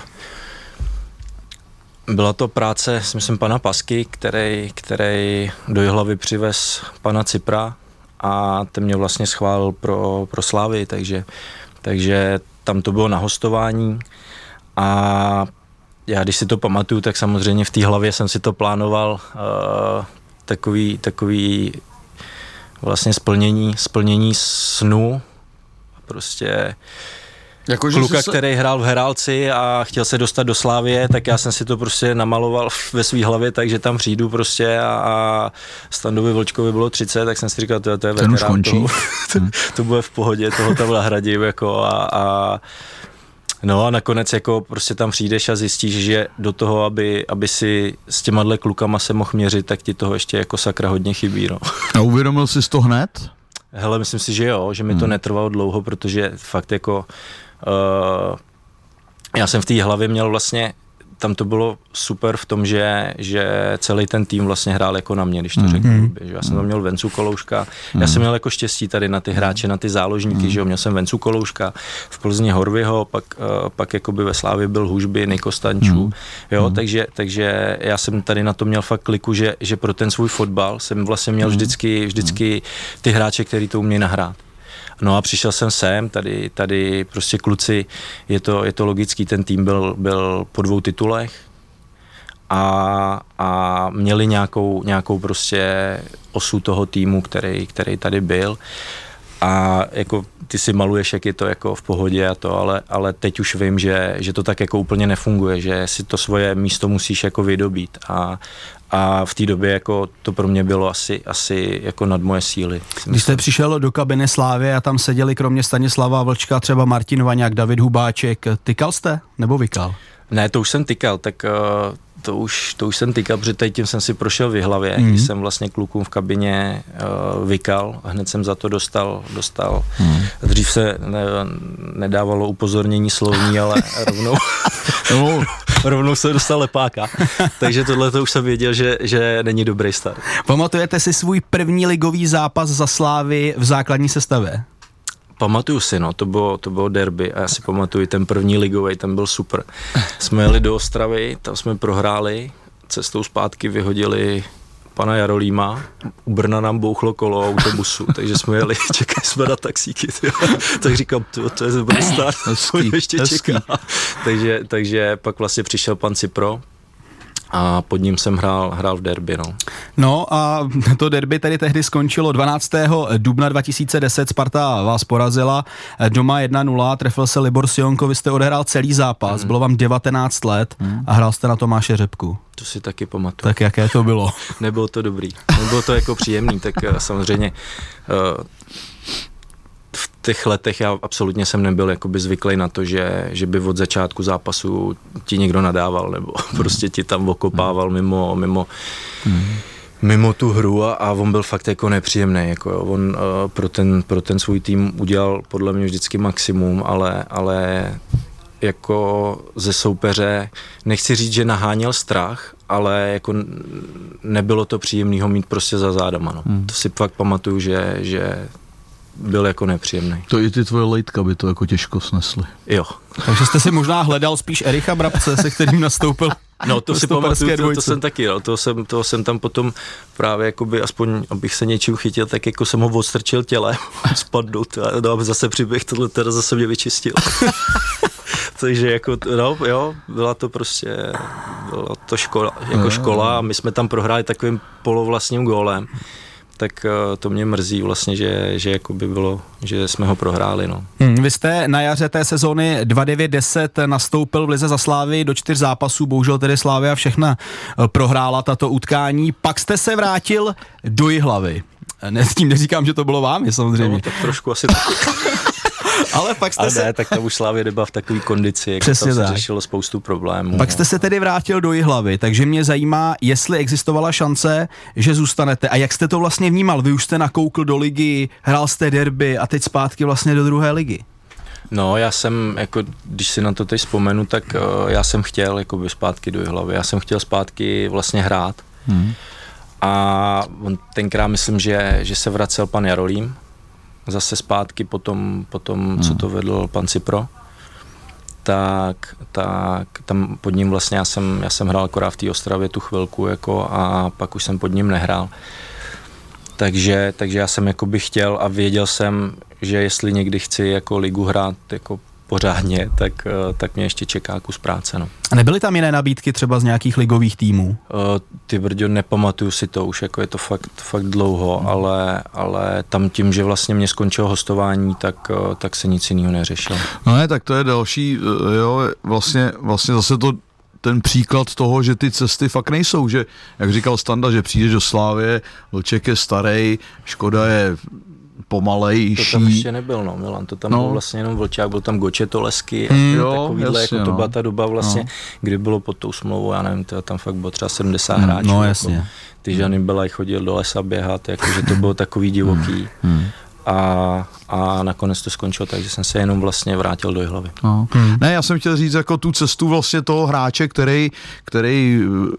byla to práce, myslím, pana Pasky, který, který do Jihlavy přivez pana Cipra a ten mě vlastně schválil pro, pro Slávii, takže, takže tam to bylo na hostování a já, když si to pamatuju, tak samozřejmě v té hlavě jsem si to plánoval uh, takový, takový vlastně splnění, splnění snu, prostě jako, kluka, se... který hrál v Herálci a chtěl se dostat do Slávie, tak já jsem si to prostě namaloval ve své hlavě, takže tam přijdu prostě a, a Standovi Vlčkovi bylo třicet, tak jsem si říkal, to, to je veterán, to, to, to bude v pohodě, toho tam nahradím jako a, a no a nakonec jako prostě tam přijdeš a zjistíš, že do toho, aby, aby si s těma klukama se mohl měřit, tak ti toho ještě jako sakra hodně chybí, no. A uvědomil jsi to hned? Hele, myslím si, že jo, že mi to hmm. netrvalo dlouho, protože fakt jako uh, já jsem v té hlavě měl vlastně, tam to bylo super v tom, že, že celý ten tým vlastně hrál jako na mě, když to mm. řeknu. Mm. Já jsem tam měl Vencu Kolouška, mm. já jsem měl jako štěstí tady na ty hráče, na ty záložníky, mm. že jo, měl jsem Vencu Kolouška, v Plzni Horvyho, pak, uh, pak jakoby ve Slávě byl Hužby, Niko Stančů, mm. jo, mm. takže, takže já jsem tady na to měl fakt kliku, že, že pro ten svůj fotbal jsem vlastně měl vždycky, vždycky ty hráče, který to umějí nahrát. No a přišel jsem sem, tady, tady prostě kluci, je to, je to logický, ten tým byl, byl po dvou titulech a, a měli nějakou, nějakou prostě osu toho týmu, který, který tady byl a jako ty si maluješ, jak je to jako v pohodě a to, ale, ale teď už vím, že, že to tak jako úplně nefunguje, že si to svoje místo musíš jako vydobít a, a v té době jako to pro mě bylo asi, asi jako nad moje síly. Když jste přišel do kabiny Slávie a tam seděli kromě Stanislava Vlčka třeba Martin Vaňák, David Hubáček, tykal jste nebo vykal? Ne, to už jsem tykal, tak uh, to už, to už jsem tykal, protože tady tím jsem si prošel v Jihlavě, mm. když jsem vlastně klukům v kabině uh, vykal, hned jsem za to dostal, dostal. Mm. Dřív se ne, nedávalo upozornění slovní, ale rovnou, no. rovnou se dostal lepáka, takže tohle to už jsem věděl, že, že není dobrý start. Pamatujete si svůj první ligový zápas za Slávy v základní sestavě? Pamatuju si, no, to bylo, to bylo derby a já si pamatuju, ten první ligovej, ten byl super. Jsme jeli do Ostravy, tam jsme prohráli, cestou zpátky vyhodili pana Jarolíma, u Brna nám bouchlo kolo autobusu, takže jsme jeli, čekali jsme na taxíky, tyjo. Tak říkám, tyjo, to je dobrý start, ještě čeká. Takže, takže pak vlastně přišel pan Cipro, a pod ním jsem hrál, hrál v derby, no. No a to derby tedy tehdy skončilo dvanáctého dubna dva tisíce deset, Sparta vás porazila, doma jedna nula, trefil se Libor Sionko, vy jste odehrál celý zápas, mm. bylo vám devatenáct let mm. a hrál jste na Tomáše Řepku. To si taky pamatuju. Tak jaké to bylo? Nebylo to dobrý, nebylo to jako příjemný, tak samozřejmě uh, v těch letech já absolutně jsem nebyl jakoby zvyklý na to, že, že by od začátku zápasu ti někdo nadával, nebo mm. prostě ti tam okopával mimo, mimo, mm. mimo tu hru a, a on byl fakt jako nepříjemný. Jako jo. On uh, pro, ten, pro ten svůj tým udělal podle mě vždycky maximum, ale, ale jako ze soupeře, nechci říct, že naháněl strach, ale jako nebylo to příjemný ho mít prostě za zádama. No. Mm. To si fakt pamatuju, že, že byl jako nepříjemný. To i ty tvoje lejtka by to jako těžko snesly. Jo. Takže jste si možná hledal spíš Ericha Brabce, se kterým nastoupil. No to si pamatuju, to, to jsem taky, no, to jsem, to jsem tam potom právě jakoby, aspoň abych se něčím chytil, tak jako jsem ho odstrčil tělem, spadl, no, aby zase přiběh, tohle teda zase mě vyčistil. Takže jako, no jo, byla to prostě, byla to škola, jako škola a my jsme tam prohráli takovým polovlastním gólem. tak to mě mrzí vlastně, že, že jako by bylo, že jsme ho prohráli. No. Hmm, vy jste na jaře té sezóny dva devět deset nastoupil v lize za Slávy do čtyř zápasů, bohužel tedy Slavia všechna prohrála tato utkání, pak jste se vrátil do Jihlavy. Ne, s tím neříkám, že to bylo vám, je samozřejmě. No, tak trošku asi tak. Ale pak jste Ale se... ne, tak ta už Slavia nebyla v takové kondici, jako Přesně tam se tak. řešilo spoustu problémů. Pak jste se tedy vrátil do Jihlavy, takže mě zajímá, jestli existovala šance, že zůstanete a jak jste to vlastně vnímal. Vy už jste nakoukl do ligy, hrál jste derby a teď zpátky vlastně do druhé ligy. No, já jsem, jako, když si na to teď vzpomenu, tak uh, já jsem chtěl jakoby, zpátky do Jihlavy, já jsem chtěl zpátky vlastně hrát. Hmm. A on tenkrát myslím, že, že se vracel pan Jarolím, zase zpátky potom, potom hmm. co to vedl pan Cipro, tak, tak tam pod ním vlastně já jsem, já jsem hrál akorát v té Ostravě tu chvilku jako, a pak už jsem pod ním nehrál. Takže, takže já jsem jakoby chtěl a věděl jsem, že jestli někdy chci jako ligu hrát jako pořádně, tak, tak mě ještě čeká kus práce. No. A nebyly tam jiné nabídky třeba z nějakých ligových týmů? Ty brďo, nepamatuju si to, už jako je to fakt, fakt dlouho, hmm. ale, ale tam tím, že vlastně mě skončilo hostování, tak, tak se nic jiného neřešilo. No ne, tak to je další, jo, vlastně, vlastně zase to ten příklad toho, že ty cesty fakt nejsou, že, jak říkal Standa, že přijdeš do Slávie, Vlček je starý, Škoda je pomalejší. To tam ještě nebyl, no, Milan, to tam no. byl vlastně jenom Vlčák, byl tam Goče, Tolesky, mm, a takovýhle, jasně, jako to byla no. ta doba vlastně, no. kdy bylo pod tou smlouvou, já nevím, to tam fakt bylo třeba sedmdesát mm, hráčů. No jasně. Jako, ty Žany Belaj chodil do lesa běhat, jakože to bylo takový divoký. Mm. A, a nakonec to skončilo tak, že jsem se jenom vlastně vrátil do Jihlavy. No. Hmm. Ne, já jsem chtěl říct jako tu cestu vlastně toho hráče, který, který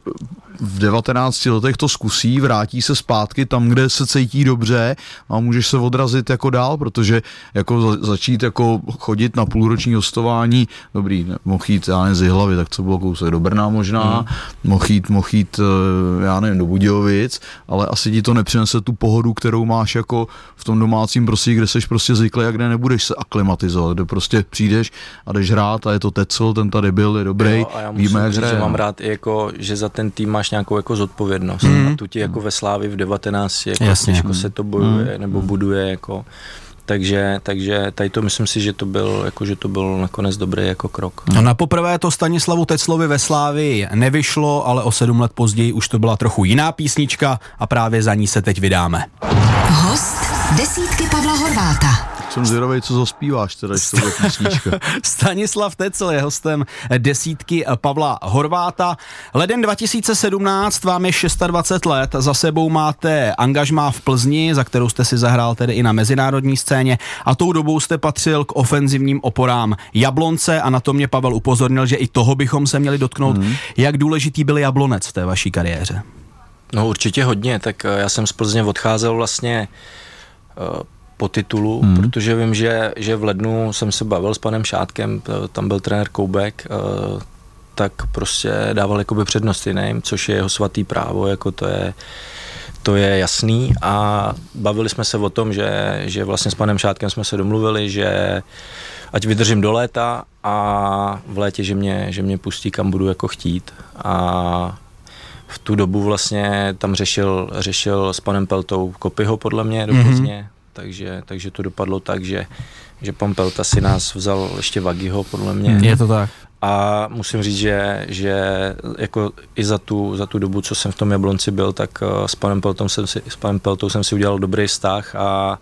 v devatenácti letech to zkusí, vrátí se zpátky tam, kde se cítí dobře a můžeš se odrazit jako dál, protože jako začít jako chodit na půlroční hostování, dobrý, mohl jít, já nevím, z Jihlavy, tak co bylo kousek do Brna možná, hmm. mohl jít, mohl jít, já nevím, do Budějovic, ale asi ti to nepřinese tu pohodu, kterou máš jako v tom domácím prostředí, kde seš prostě zvyklý a kde nebudeš se aklimatizovat, kde prostě přijdeš a jdeš hrát a je to Tecel, ten tady byl, je dobrý, jo, a já musím víme, říct, hře, že mám no. rád i jako, že za ten tým máš nějakou jako zodpovědnost Mm. a tu ti jako ve Slávi v devatenácti jako Jasně. těžko se to bojuje Mm. nebo buduje jako, takže, takže tady to myslím si, že to byl, jako, že to byl nakonec dobrý jako krok. No na poprvé to Stanislavu Teclovi ve Slávii nevyšlo, ale o sedm let později už to byla trochu jiná písnička a právě za ní se teď vydáme. Host desítky Pavla Horváta. Jsem zvědavej, co zaspíváš teda, když to bude písnička. Stanislav Tecl je hostem desítky Pavla Horváta. Leden dva tisíce sedmnáct, vám je dvacet šest let, za sebou máte angažmá v Plzni, za kterou jste si zahrál tedy i na mezinárodní scéně a tou dobou jste patřil k ofenzivním oporám Jablonce a na to mě Pavel upozornil, že i toho bychom se měli dotknout. Hmm. Jak důležitý byl Jablonec v té vaší kariéře? No určitě hodně, tak já jsem z Plzně odcházel vlastně uh, po titulu, hmm. protože vím, že, že v lednu jsem se bavil s panem Šátkem, tam byl trenér Koubek, uh, tak prostě dával jakoby přednost jiným, což je jeho svatý právo, jako to je, to je jasný a bavili jsme se o tom, že, že vlastně s panem Šátkem jsme se domluvili, že ať vydržím do léta a v létě, že mě, že mě pustí, kam budu jako chtít a v tu dobu vlastně tam řešil, řešil s panem Peltou Kopyho podle mě do Plzně, mm-hmm. takže, takže to dopadlo tak, že, že pan Pelta si nás vzal ještě Vagiho podle mě. Je to tak. A musím říct, že, že jako i za tu, za tu dobu, co jsem v tom Jablonci byl, tak s panem Peltou jsem si, s panem Peltou jsem si udělal dobrý vztah a,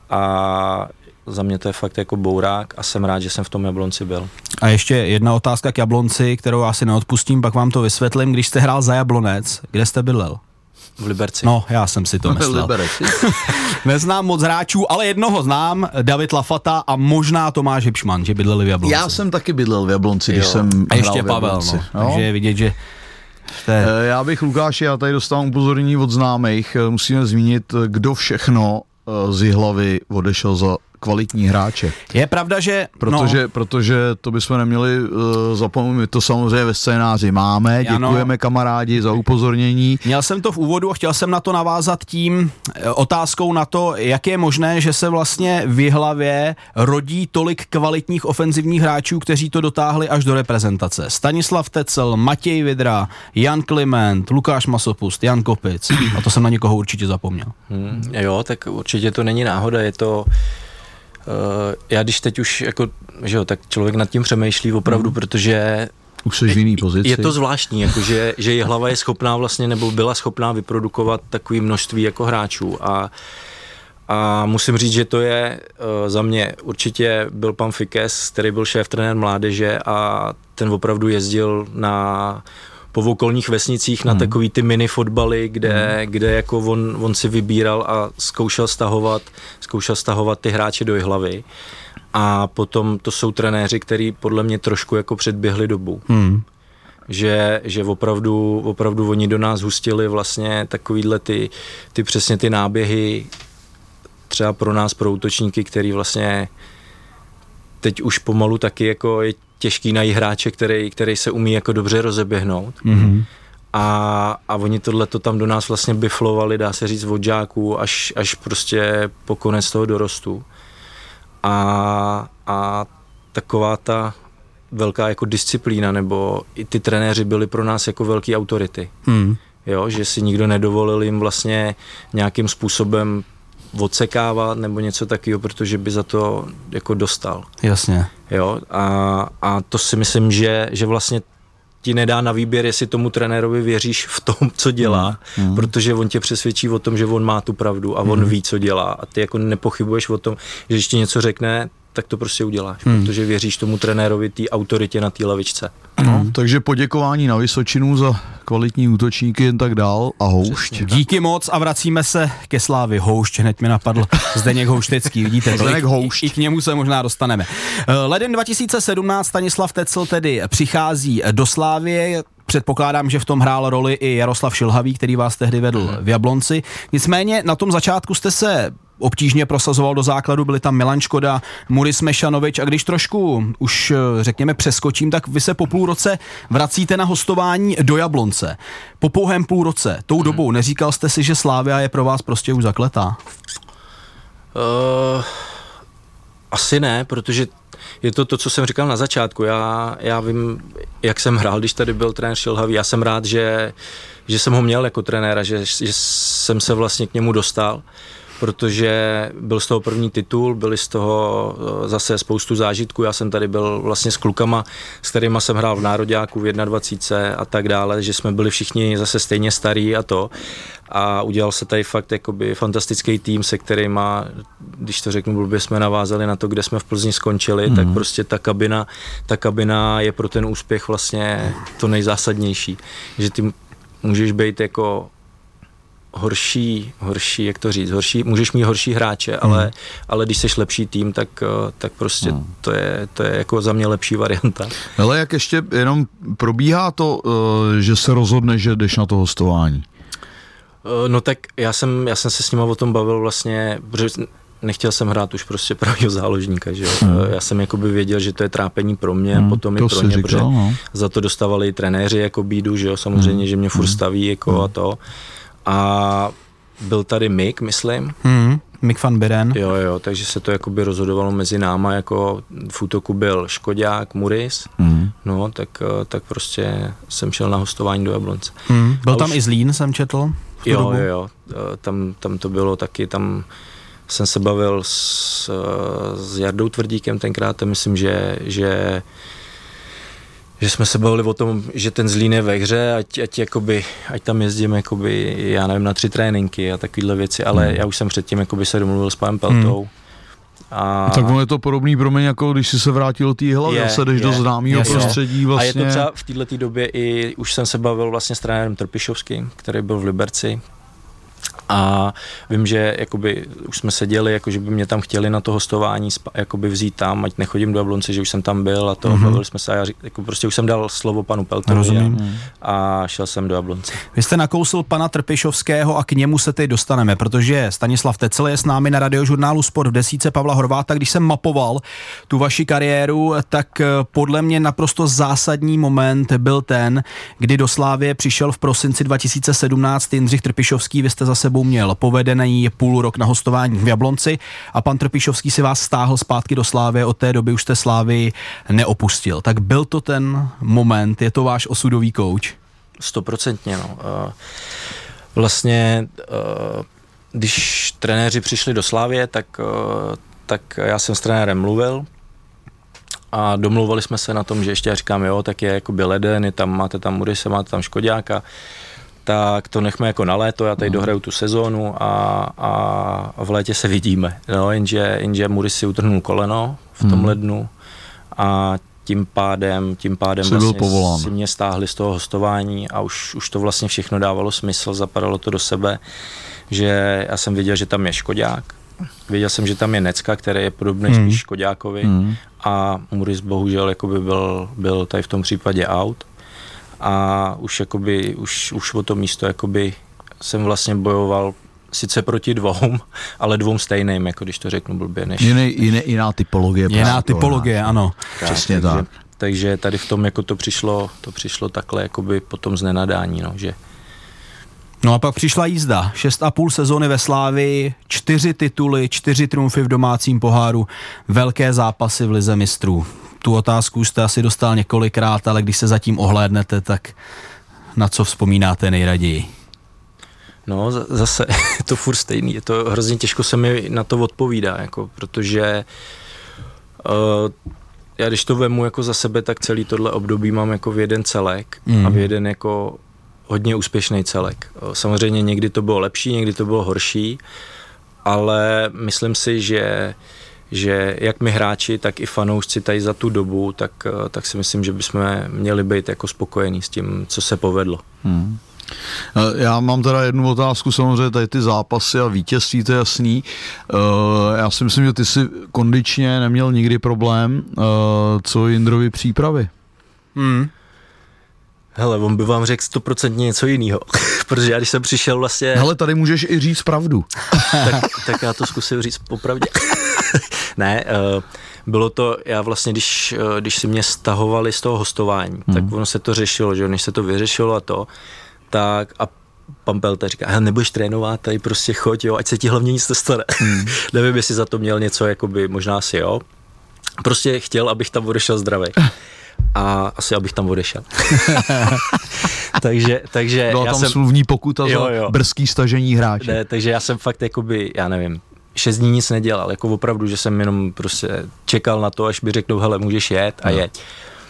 a za mě to je fakt jako bourák a jsem rád, že jsem v tom Jablonci byl. A ještě jedna otázka k Jablonci, kterou já si neodpustím, pak vám to vysvětlím. Když jste hrál za Jablonec, kde jste bydlel? V Liberci. No, já jsem si to myslel. Neznám moc hráčů, ale jednoho znám, David Lafata a možná Tomáš Hipšman, že bydleli v Jablonci. Já jsem taky bydlel v Jablonci, když jo. jsem a ještě hrál v Pavel, Jablonci. no. Takže je vidět, že... Jste... Já bych, Lukáši, já tady dostávám upozornění od známých, musíme zmínit, kdo všechno z Jihlavy odešel za kvalitní hráče. Je pravda, že... Protože, no. protože to bychom neměli uh, zapomenout, my to samozřejmě ve scénáři máme, děkujeme ano. kamarádi za upozornění. Měl jsem to v úvodu a chtěl jsem na to navázat tím otázkou na to, jak je možné, že se vlastně v Jihlavě rodí tolik kvalitních ofenzivních hráčů, kteří to dotáhli až do reprezentace. Stanislav Tecel, Matěj Vidra, Jan Kliment, Lukáš Masopust, Jan Kopic. A to jsem na někoho určitě zapomněl. Hmm, jo, tak určitě to není náhoda, je to... Uh, já když teď už jako, že jo, tak člověk nad tím přemýšlí opravdu, hmm. protože už jsi v jiný pozici. Je to zvláštní, jako že, že Jihlava je schopná vlastně, nebo byla schopná vyprodukovat takové množství jako hráčů a, a musím říct, že to je uh, za mě určitě byl pan Fikes, který byl šéf trenér mládeže a ten opravdu jezdil na po okolních vesnicích na hmm. takový ty mini fotbaly, kde, hmm. kde jako on, on si vybíral a zkoušel stahovat, zkoušel stahovat ty hráče do Jihlavy. A potom to jsou trenéři, který podle mě trošku jako předběhli dobu. Hmm. Že, že opravdu, opravdu oni do nás hustili vlastně takovýhle ty, ty přesně ty náběhy třeba pro nás, pro útočníky, který vlastně teď už pomalu taky jako je těžký najít hráče, který, který se umí jako dobře rozeběhnout. Mm-hmm. A, a oni tohleto tam do nás vlastně biflovali, dá se říct, od žáků až, až prostě po konec toho dorostu. A, a taková ta velká jako disciplína, nebo i ty trenéři byli pro nás jako velký autority. Mm. Jo, že si nikdo nedovolil jim vlastně nějakým způsobem odsekávat nebo něco takového, protože by za to jako dostal. Jasně. Jo, a, a to si myslím, že, že vlastně ti nedá na výběr, jestli tomu trenérovi věříš v tom, co dělá, mm. protože on tě přesvědčí o tom, že on má tu pravdu a on mm. ví, co dělá a ty jako nepochybuješ o tom, že když ti něco řekne, tak to prostě uděláš, mm. protože věříš tomu trenérovi, té autoritě na té lavičce. No, takže poděkování na Vysočinu za kvalitní útočníky jen tak dál a Houšť. Díky moc a vracíme se ke Slávy. Houšť, hned mi napadl Zdeněk Houštecký, vidíte to? Zdeněk Houšť. I k němu se možná dostaneme. Leden dva tisíce sedmnáct Stanislav Tecel tedy přichází do Slávie. Předpokládám, že v tom hrál roli i Jaroslav Šilhavý, který vás tehdy vedl v Jablonci. Nicméně na tom začátku jste se obtížně prosazoval do základu, byli tam Milan Škoda, Muris Mešanovič a když trošku už řekněme přeskočím, tak vy se po půl roce vracíte na hostování do Jablonce. Po pouhém půl roce, tou dobou, neříkal jste si, že Slavia je pro vás prostě už zakletá? Uh, asi ne, protože je to to, co jsem říkal na začátku. Já, já vím, jak jsem hrál, když tady byl trenér Šilhavý. Já jsem rád, že, že jsem ho měl jako trenéra, že, že jsem se vlastně k němu dostal, protože byl z toho první titul, byly z toho zase spoustu zážitků. Já jsem tady byl vlastně s klukama, s kterýma jsem hrál v nároďáku v dvacet jedna a tak dále, že jsme byli všichni zase stejně starí a to. A udělal se tady fakt jakoby fantastický tým, se kterýma, když to řeknu blbě, jsme navázali na to, kde jsme v Plzni skončili, mm. tak prostě ta kabina, ta kabina je pro ten úspěch vlastně to nejzásadnější. Že ty můžeš být jako horší, horší, jak to říct, horší, můžeš mít horší hráče, ale, hmm. ale když jsi lepší tým, tak, tak prostě hmm. to, je, to je jako za mě lepší varianta. Ale jak ještě jenom probíhá to, že se rozhodne, že jdeš na to hostování? No tak já jsem, já jsem se s nima o tom bavil vlastně, protože nechtěl jsem hrát už prostě pravýho záložníka, že jo. Hmm. Já jsem jakoby věděl, že to je trápení pro mě, hmm. potom i pro ně, říkal, protože no. za to dostávali i trenéři jako bídu, že jo, samozřejmě, hmm. že mě furt staví jako hmm. a to. A byl tady Mick, myslím. Hmm, Mick van Buren. Jo, jo, takže se to jakoby rozhodovalo mezi náma, jako v útoku byl Škodák, Muris, hmm. no, tak, tak prostě jsem šel na hostování do Jablonce. Hmm, byl a tam už... i Zlín, jsem četl. Jo, dobu. jo, jo, tam, tam to bylo taky, tam jsem se bavil s, s Jardou Tvrdíkem tenkrát, myslím, že, že že jsme se bavili o tom, že ten Zlín je ve hře, ať, ať, jakoby, ať tam jezdím, jakoby, já nevím, na tři tréninky a takovýhle věci, ale hmm. já už jsem předtím jakoby, se domluvil s panem Peltou. Hmm. A... Tak ono je to podobný pro mě, jako když jsi se vrátil do té hlavy, a se jdeš do známého prostředí vlastně. A je to třeba v této době i, už jsem se bavil vlastně s trenérem Trpišovským, který byl v Liberci. A vím, že jakoby už jsme seděli, jako že by mě tam chtěli na to hostování jakoby vzít tam, ať nechodím do Jablonce, že už jsem tam byl a to, mm-hmm. bavili jsme se a já řík, jako prostě už jsem dal slovo panu Peltovi a, a šel jsem do Jablonce. Vy jste nakousl pana Trpišovského a k němu se teď dostaneme, protože Stanislav Tecl je s námi na Radiožurnálu Sport v desítce Pavla Horváta. Když jsem mapoval tu vaši kariéru, tak podle mě naprosto zásadní moment byl ten, kdy do Slávie přišel v prosinci dva tisíce sedmnáct Jindřich Trpišovský, vy jste za sebou měl povedený půl rok na hostování v Jablonci a pan Trpišovský si vás stáhl zpátky do Slávie, od té doby už jste Slávii neopustil. Tak byl to ten moment, je to váš osudový kouč? Stoprocentně, no. Vlastně, když trenéři přišli do Slávie, tak, tak já jsem s trenérem mluvil a domluvali jsme se na tom, že ještě já říkám, jo, tak je jakoby leden, je tam, máte tam Murise, máte tam Škoďáka, tak to nechme jako na léto, já tady dohraju tu sezónu a, a v létě se vidíme. No, jenže, jenže Muris si utrhnul koleno v tom hmm. lednu a tím pádem, tím pádem vlastně si mě stáhli z toho hostování a už, už to vlastně všechno dávalo smysl, zapadalo to do sebe, že já jsem věděl, že tam je Škoďák, věděl jsem, že tam je Necka, který je podobný hmm. spíš Škoďákovi hmm. a Muris bohužel jakoby byl, byl tady v tom případě out. A už jakoby, už, už o to místo jakoby jsem vlastně bojoval sice proti dvou, ale dvou stejným, jako když to řeknu blbě, než... Jiný, jiný, jiná typologie. Jiná typologie, ano. Tak, přesně takže, tak. Takže tady v tom jako to přišlo, to přišlo takhle jakoby potom z nenadání, no, že... No a pak přišla jízda. Šest a půl sezóny ve Slávii, čtyři tituly, čtyři triumfy v domácím poháru, velké zápasy v lize mistrů. Tu otázku jste asi dostal několikrát, ale když se zatím ohlédnete, tak na co vzpomínáte nejraději? No zase je to furt stejný, je to hrozně těžko se mi na to odpovídá, jako, protože uh, já když to vemu jako za sebe, tak celý tohle období mám jako v jeden celek mm. a v jeden jako hodně úspěšný celek. Samozřejmě někdy to bylo lepší, někdy to bylo horší, ale myslím si, že že jak my hráči, tak i fanoušci tady za tu dobu, tak, tak si myslím, že bychom měli být jako spokojení s tím, co se povedlo. Hmm. Já mám teda jednu otázku, samozřejmě tady ty zápasy a vítězství, to je jasný. Já si myslím, že ty jsi kondičně neměl nikdy problém. Co Jindrovi přípravy? Hmm. Hele, on by vám řekl stoprocentně něco jiného, protože já když jsem přišel vlastně... Hele, tady můžeš i říct pravdu. tak, tak já to zkusím říct popravdě. Ne, uh, bylo to, já vlastně, když, uh, když si mě stahovali z toho hostování, hmm. tak ono se to řešilo, že než se to vyřešilo a to, tak a pan Pelta říká, hele, nebudeš trénovat, tady prostě choď, jo, ať se ti hlavně nic nestane. Hmm. Nevím, jestli za to měl něco, jakoby, možná si, jo. Prostě chtěl, abych tam odešel zdravý. A asi abych tam odešel. takže, takže byla já tam jsem, smluvní pokuta jo, za jo. brzký stažení hráče. Ne, takže já jsem fakt jakoby, já nevím, šest dní nic nedělal, jako opravdu, že jsem jenom prostě čekal na to, až mi řeknou, hele, můžeš jet a no. jeď.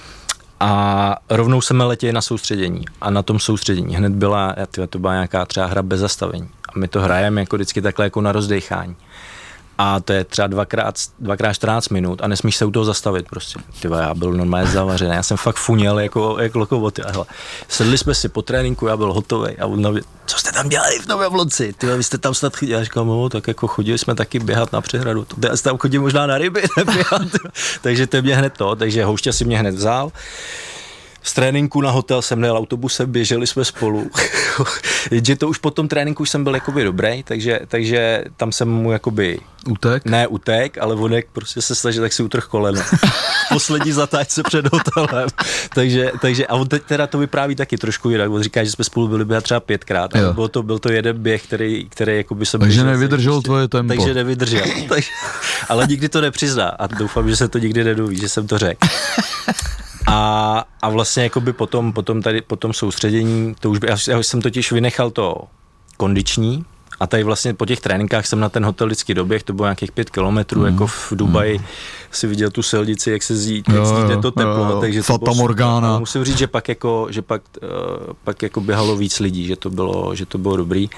A rovnou jsme letěli na soustředění a na tom soustředění hned byla, tyhle, to byla nějaká třeba hra bez zastavení a my to hrajeme jako vždycky takhle jako na rozdechání. A to je třeba dvakrát, dvakrát čtrnáct minut a nesmíš se u toho zastavit prostě. Tyba, já byl normálně zavařený, já jsem fakt funěl jako, jako lokomotiv. Sedli jsme si po tréninku, já byl hotový a on, co jste tam dělali v tom Jablonci? Tyba, vy jste tam snad chodili. Já říkám, no, tak jako chodili jsme taky běhat na přehradu. Já tam chodím možná na ryby, neběhat. Takže to mě hned to, takže Houšťa si mě hned vzal. Z tréninku na hotel jsem nejel autobusem, běželi jsme spolu. Jenže to už po tom tréninku už jsem byl jakoby dobrý, takže, takže tam jsem mu jakoby... Utek? Ne utek, ale onek prostě se snažil, tak si utrh koleno. Poslední zatáčce před hotelem. takže, takže, a on teď teda to vypráví taky trošku jinak. On říká, že jsme spolu byli běhat třeba pětkrát, ale byl to, byl to jeden běh, který, který jakoby se... Takže nevydržel ještě, tvoje tempo. Takže nevydržel. takže, ale nikdy to nepřizná a doufám, že se to nikdy nedoví, že jsem to řekl. A, a vlastně jakoby potom, potom tady, potom soustředění, to už by, já jsem totiž vynechal to kondiční a tady vlastně po těch tréninkách jsem na ten hotel vždycky doběh, to bylo nějakých pět kilometrů, mm. jako v Dubaji mm. si viděl tu silnici, jak se zjí, jak se zjí to teplo, jo, jo. takže to Fata Morgana. Musím říct, že pak jako, že pak, uh, pak jako běhalo víc lidí, že to bylo, že to bylo dobrý.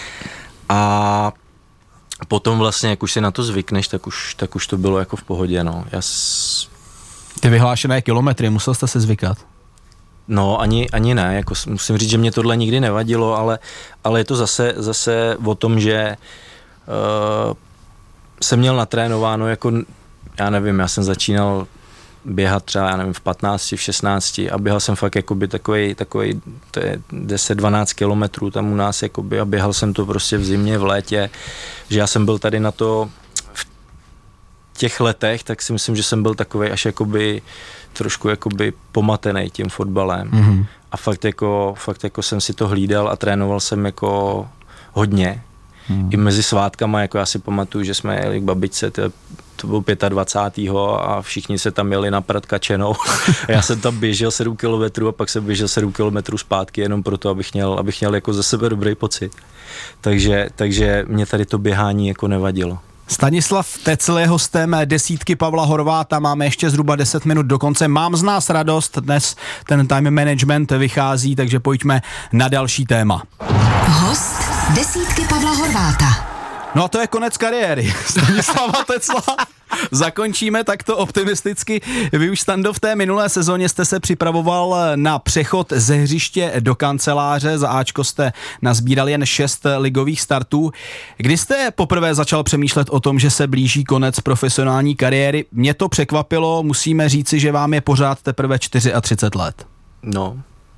A potom vlastně, jak už si na to zvykneš, tak už, tak už to bylo jako v pohodě, no. Já s... Ty vyhlášené kilometry, musel jste se zvykat? No ani, ani ne, jako musím říct, že mě tohle nikdy nevadilo, ale, ale je to zase, zase o tom, že uh, jsem měl natrénováno jako, já nevím, já jsem začínal běhat třeba, já nevím, v patnácti, v šestnácti a běhal jsem fakt jakoby takovej, takovej, to je deset dvanáct kilometrů tam u nás jakoby a běhal jsem to prostě v zimě, v létě, že já jsem byl tady na to v těch letech, tak si myslím, že jsem byl takovej až jakoby trošku jakoby pomatenej tím fotbalem mm-hmm. a fakt jako, fakt jako jsem si to hlídal a trénoval jsem jako hodně. Hmm. I mezi svátkama, jako já si pamatuju, že jsme jeli k babičce, to, to byl dvacátého pátého a všichni se tam jeli naprat kačenou. Já jsem tam běžel sedm kilometrů a pak jsem běžel sedm kilometrů zpátky jenom proto, abych měl, abych měl jako ze sebe dobrý pocit. Takže, takže mě tady to běhání jako nevadilo. Stanislav Tecl je hostem desítky Pavla Horváta, máme ještě zhruba deset minut do konce. Mám z nás radost, dnes ten time management vychází, takže pojďme na další téma. Host desítky Pavla Horváta. No a to je konec kariéry Stanislava Tecla. Zakončíme takto optimisticky. Vy už, Stando, v té minulé sezóně jste se připravoval na přechod ze hřiště do kanceláře. Za Ačko jste nazbíral jen šest ligových startů. Kdy jste poprvé začal přemýšlet o tom, že se blíží konec profesionální kariéry? Mě to překvapilo, musíme říci, že vám je pořád teprve třicet čtyři let. No,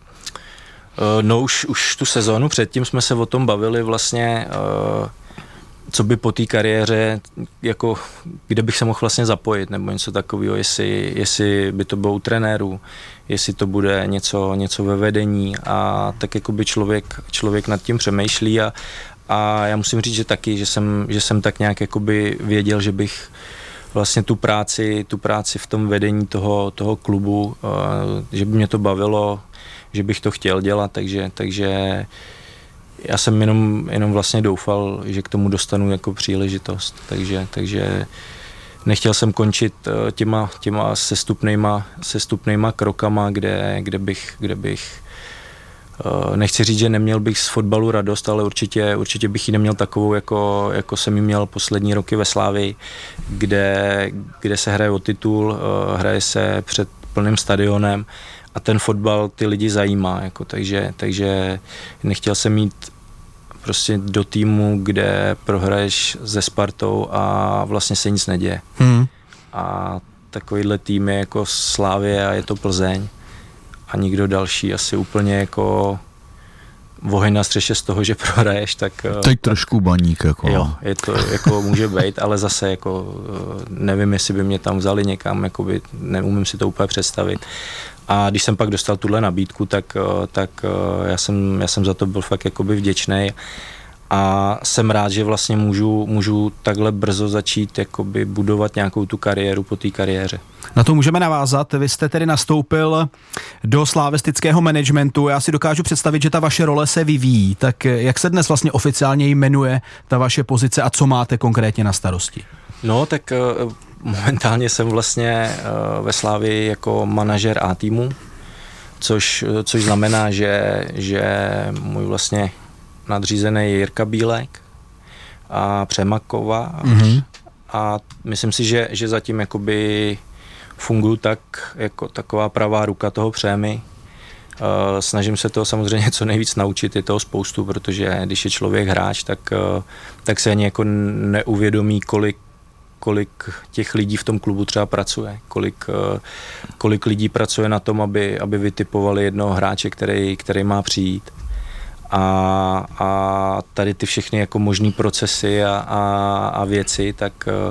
no už, už tu sezónu předtím jsme se o tom bavili vlastně, co by po té kariéře, jako kde bych se mohl vlastně zapojit, nebo něco takového, jestli, jestli by to bylo u trenérů, jestli to bude něco, něco ve vedení a tak jako by člověk, člověk nad tím přemýšlí a, a já musím říct, že taky, že jsem, že jsem tak nějak jakoby věděl, že bych vlastně tu práci, tu práci v tom vedení toho, toho klubu, že by mě to bavilo, že bych to chtěl dělat, takže, takže já jsem jenom, jenom vlastně doufal, že k tomu dostanu jako příležitost, takže, takže nechtěl jsem končit těma, těma sestupnejma, sestupnejma krokama, kde, kde bych, kde bych nechci říct, že neměl bych z fotbalu radost, ale určitě, určitě bych ji neměl takovou, jako, jako jsem ji měl poslední roky ve Slavii, kde, kde se hraje o titul, hraje se před plným stadionem a ten fotbal ty lidi zajímá, jako, takže, takže nechtěl jsem mít prostě do týmu, kde prohraješ se Spartou a vlastně se nic neděje. Hmm. A takovýhle tým je jako Slavie a je to Plzeň a nikdo další asi úplně jako oheň na střeše z toho, že prohraješ, tak... Teď trošku baník, jako. Jo, je to, jako může být, ale zase jako nevím, jestli by mě tam vzali někam, jakoby, neumím si to úplně představit. A když jsem pak dostal tuhle nabídku, tak, tak já, jsem, já jsem za to byl fakt jakoby vděčnej a jsem rád, že vlastně můžu, můžu takhle brzo začít jakoby budovat nějakou tu kariéru po té kariéře. Na to můžeme navázat. Vy jste tedy nastoupil do slavistického managementu. Já si dokážu představit, že ta vaše role se vyvíjí. Tak jak se dnes vlastně oficiálně jmenuje ta vaše pozice a co máte konkrétně na starosti? No, tak momentálně jsem vlastně ve Slavii jako manažer A týmu, což, což znamená, že, že můj vlastně nadřízený je Jirka Bílek a Přemaková mm-hmm. a myslím si, že, že zatím jakoby funguji tak jako taková pravá ruka toho Přemy. Uh, snažím se toho samozřejmě co nejvíc naučit, je toho spoustu, protože když je člověk hráč, tak, uh, tak se ani jako neuvědomí, kolik kolik těch lidí v tom klubu třeba pracuje, kolik, kolik lidí pracuje na tom, aby, aby vytipovali jednoho hráče, který, který má přijít. A, a tady ty všechny jako možný procesy a, a, a věci, tak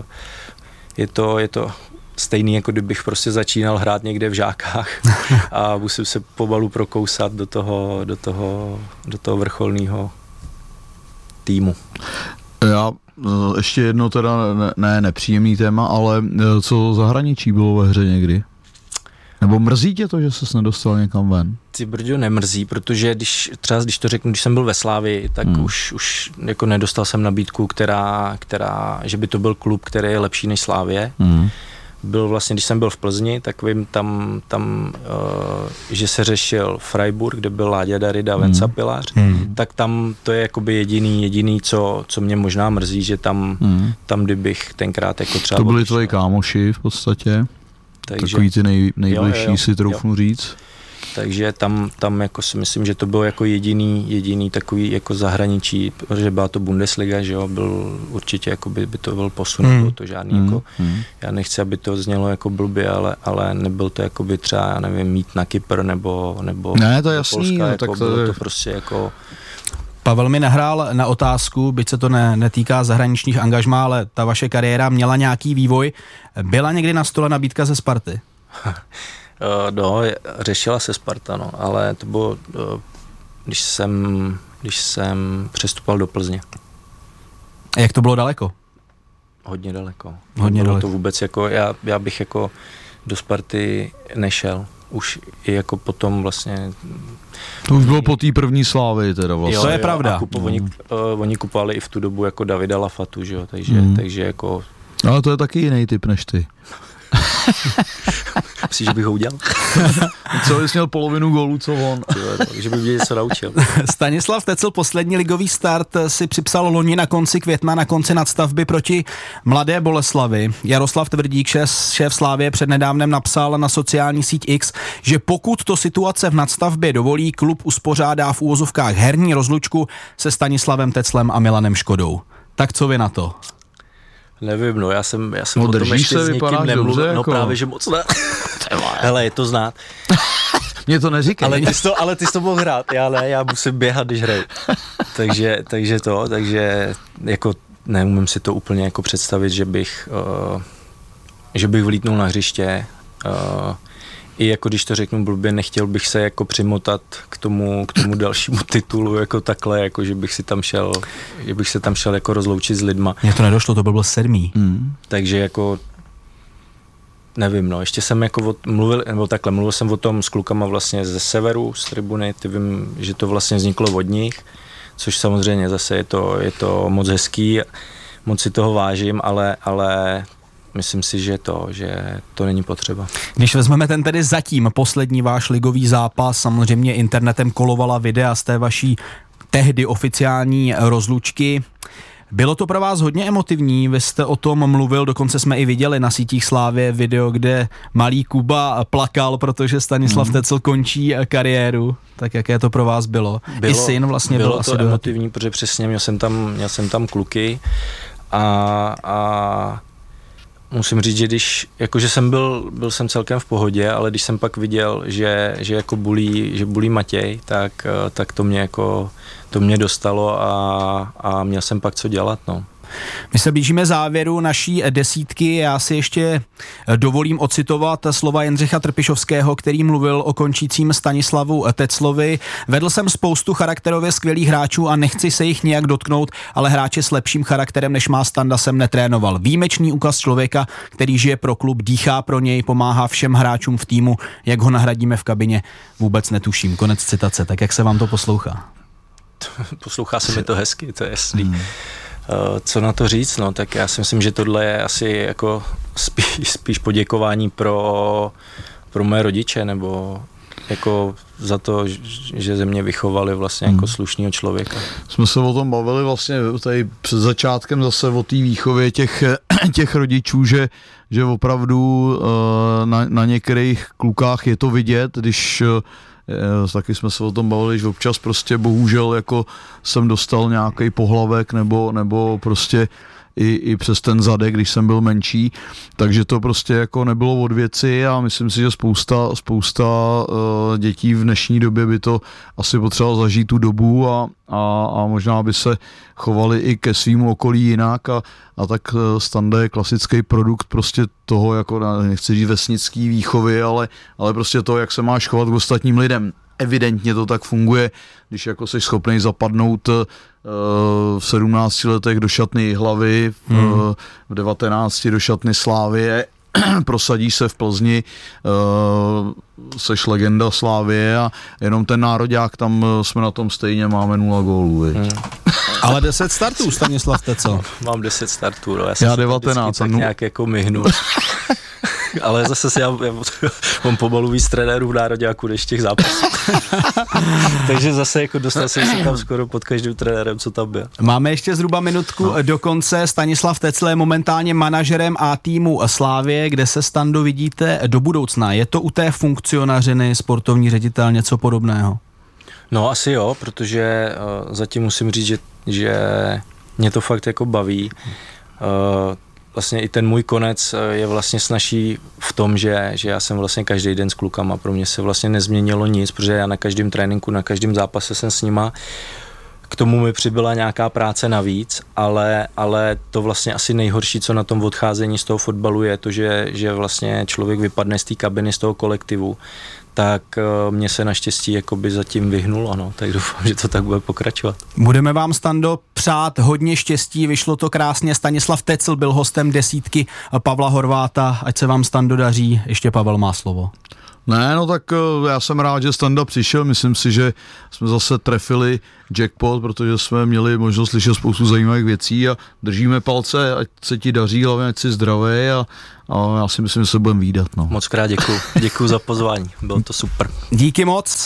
je to, je to stejný, jako kdybych prostě začínal hrát někde v žákách a musím se pomalu prokousat do toho, do toho, do toho vrcholného týmu. Já ještě jedno teda, ne nepříjemný téma, ale co zahraničí bylo ve hře někdy? Nebo mrzí tě to, že ses nedostal někam ven? Ty brďo, nemrzí, protože když, třeba když to řeknu, když jsem byl ve Slavii, tak hmm. už, už jako nedostal jsem nabídku, která, která, že by to byl klub, který je lepší než Slavie. Hmm. Byl vlastně, když jsem byl v Plzni, tak vím tam, tam uh, že se řešil Freiburg, kde byl Láďa Darida, Venca Pilař, hmm. tak tam to je jakoby jediný, jediný, co, co mě možná mrzí, že tam, hmm. tam kdybych tenkrát jako třeba... To byli odlišel. Tvoji kámoši v podstatě, takže, takový ty nej, nejbližší jo, jo, jo, si troufnu jo. říct. takže tam, tam jako si myslím, že to bylo jako jediný, jediný takový jako zahraničí, protože byla to Bundesliga, že jo, byl určitě jako by, by to byl posun, mm. to žádný mm. jako, mm. já nechci, aby to znělo jako blbě, ale, ale nebyl to jako by třeba, já nevím, mít na Kypr nebo, nebo ne, to je jasný, Polska, no, jako tak to bylo je... to prostě jako... Pavel mi nahrál na otázku, byť se to ne, netýká zahraničních angažmá, ale ta vaše kariéra měla nějaký vývoj. Byla někdy na stole nabídka ze Sparty? No, řešila se Sparta, no, ale to bylo, když jsem, když jsem přestupoval do Plzně. A jak to bylo daleko? Hodně daleko. Hodně bylo daleko. To vůbec jako, já, já bych jako do Sparty nešel. Už i jako potom vlastně... To už bylo po té první Slávy teda vlastně. Jo, to je jo, pravda. Kupo, mm. oni, uh, oni kupovali i v tu dobu jako Davida Lafatu, že jo, takže, mm. takže jako... Ale to je taky jiný typ než ty. Myslíš, že bych ho udělal? Co jsi měl polovinu gólů, co on? Že by mě něco naučil. Stanislav Tecl poslední ligový start si připsal loni na konci května na konci nadstavby proti Mladé Boleslavi. Jaroslav Tvrdík, šéf Slávie, přednedávnem napsal na sociální síť X, že pokud to situace v nadstavbě dovolí, klub uspořádá v úvozovkách herní rozlučku se Stanislavem Teclem a Milanem Škodou. Tak co vy na to? Nevím, no, já jsem, já jsem no, o tom ještě se, s někým nemluvil, jako... no právě, že moc ne. Hele, je to znát. Mně to neříkej. Ale ty jsi to, ale ty jsi to mohl hrát, já ne, já musím běhat, když hraju. takže, takže to, takže jako neumím si to úplně jako představit, že bych, uh, že bych vlítnul na hřiště. Uh, I jako když to řeknu blbě, nechtěl bych se jako přimotat k tomu, k tomu dalšímu titulu jako takhle, jako že bych si tam šel, že bych se tam šel jako rozloučit s lidma. Mně to nedošlo, to byl sedmý. Mm. Takže jako nevím, no, ještě jsem jako od, mluvil, nebo takhle, mluvil jsem o tom s klukama vlastně ze severu, z tribuny, ty vím, že to vlastně vzniklo od nich, což samozřejmě zase je to, je to moc hezký, moc si toho vážím, ale, ale myslím si, že to, že to není potřeba. Když vezmeme ten tedy zatím poslední váš ligový zápas, samozřejmě internetem kolovala videa z té vaší tehdy oficiální rozlučky. Bylo to pro vás hodně emotivní, vy jste o tom mluvil, dokonce jsme i viděli na sítích Slávie video, kde malý Kuba plakal, protože Stanislav mm. Tecl končí kariéru. Tak jaké to pro vás bylo? bylo I syn vlastně bylo byl to asi emotivní, protože přesně měl jsem tam, měl jsem tam kluky a, a musím říct, že když, jakože jsem byl, byl jsem celkem v pohodě, ale když jsem pak viděl, že, že jako bulí, že bulí Matěj, tak, tak to mě jako, to mě dostalo a, a měl jsem pak co dělat, no. My se blížíme závěru naší desítky, já si ještě dovolím ocitovat slova Jindřicha Trpišovského, který mluvil o končícím Stanislavu Teclovi. Vedl jsem spoustu charakterově skvělých hráčů a nechci se jich nějak dotknout, ale hráče s lepším charakterem, než má Standa, jsem netrénoval. Výjimečný úkaz člověka, který žije pro klub, dýchá pro něj, pomáhá všem hráčům v týmu, jak ho nahradíme v kabině, vůbec netuším. Konec citace, tak jak se vám to poslouchá? Poslouchá se mi to hezky, to je jasný. Hmm. Co na to říct, no, tak já si myslím, že tohle je asi jako spíš, spíš poděkování pro, pro moje rodiče, nebo jako za to, že ze mě vychovali vlastně jako slušnýho člověka. Jsme se o tom bavili vlastně tady před začátkem zase o té výchově těch, těch rodičů, že, že opravdu na, na některých klukách je to vidět, když taky jsme se o tom bavili, že občas prostě bohužel jako jsem dostal nějaký pohlavek nebo, nebo prostě i, i přes ten zadek, když jsem byl menší, takže to prostě jako nebylo od věci a myslím si, že spousta, spousta uh, dětí v dnešní době by to asi potřebovalo zažít tu dobu a, a, a možná by se chovali i ke svýmu okolí jinak a, a tak Standa je klasický produkt prostě toho, jako nechci říct vesnický výchovy, ale, ale prostě to, jak se máš chovat k ostatním lidem. Evidentně to tak funguje, když jako jsi schopný zapadnout uh, v sedmnácti letech do šatny Hlavy, v, hmm. uh, v devatenácti do šatny Slávie, prosadíš se v Plzni, uh, seš legenda Slávie a jenom ten nároďák, tam jsme na tom stejně, máme nula gólů. Hmm. Ale deset startů, Stanislav Tecl. Mám deset startů, no. Já jsem Já devatenáct. tak no. nějak jako myhnu. ale zase si já, já mám pomalu víc trenérů v nároďáku než těch zápasů. Takže zase jako dostal jsem se tam skoro pod každým trenérem, co tam byl. Máme ještě zhruba minutku no. do konce. Stanislav Tecl je momentálně manažerem a týmu Slávie, kde se, Stando, vidíte do budoucna. Je to u té funkcionařiny sportovní ředitel něco podobného? No asi jo, protože uh, zatím musím říct, že, že mě to fakt jako baví. Uh, vlastně i ten můj konec je vlastně snazší v tom, že, že já jsem vlastně každý den s klukama, pro mě se vlastně nezměnilo nic, protože já na každém tréninku, na každém zápase jsem s nima. K tomu mi přibyla nějaká práce navíc, ale, ale to vlastně asi nejhorší, co na tom odcházení z toho fotbalu je to, že, že vlastně člověk vypadne z té kabiny, z toho kolektivu, tak mě se naštěstí jakoby zatím vyhnulo, no, tak doufám, že to tak bude pokračovat. Budeme vám, Stando, přát hodně štěstí, vyšlo to krásně. Stanislav Tecl byl hostem desítky Pavla Horváta, ať se vám, Stando, daří. Ještě Pavel má slovo. Ne, no tak já jsem rád, že Standa přišel, myslím si, že jsme zase trefili jackpot, protože jsme měli možnost slyšet spoustu zajímavých věcí a držíme palce, ať se ti daří, hlavně ať jsi zdravý a, a já si myslím, že se budeme vídat. No. Moc krát děkuju, děkuju za pozvání, bylo to super. Díky moc.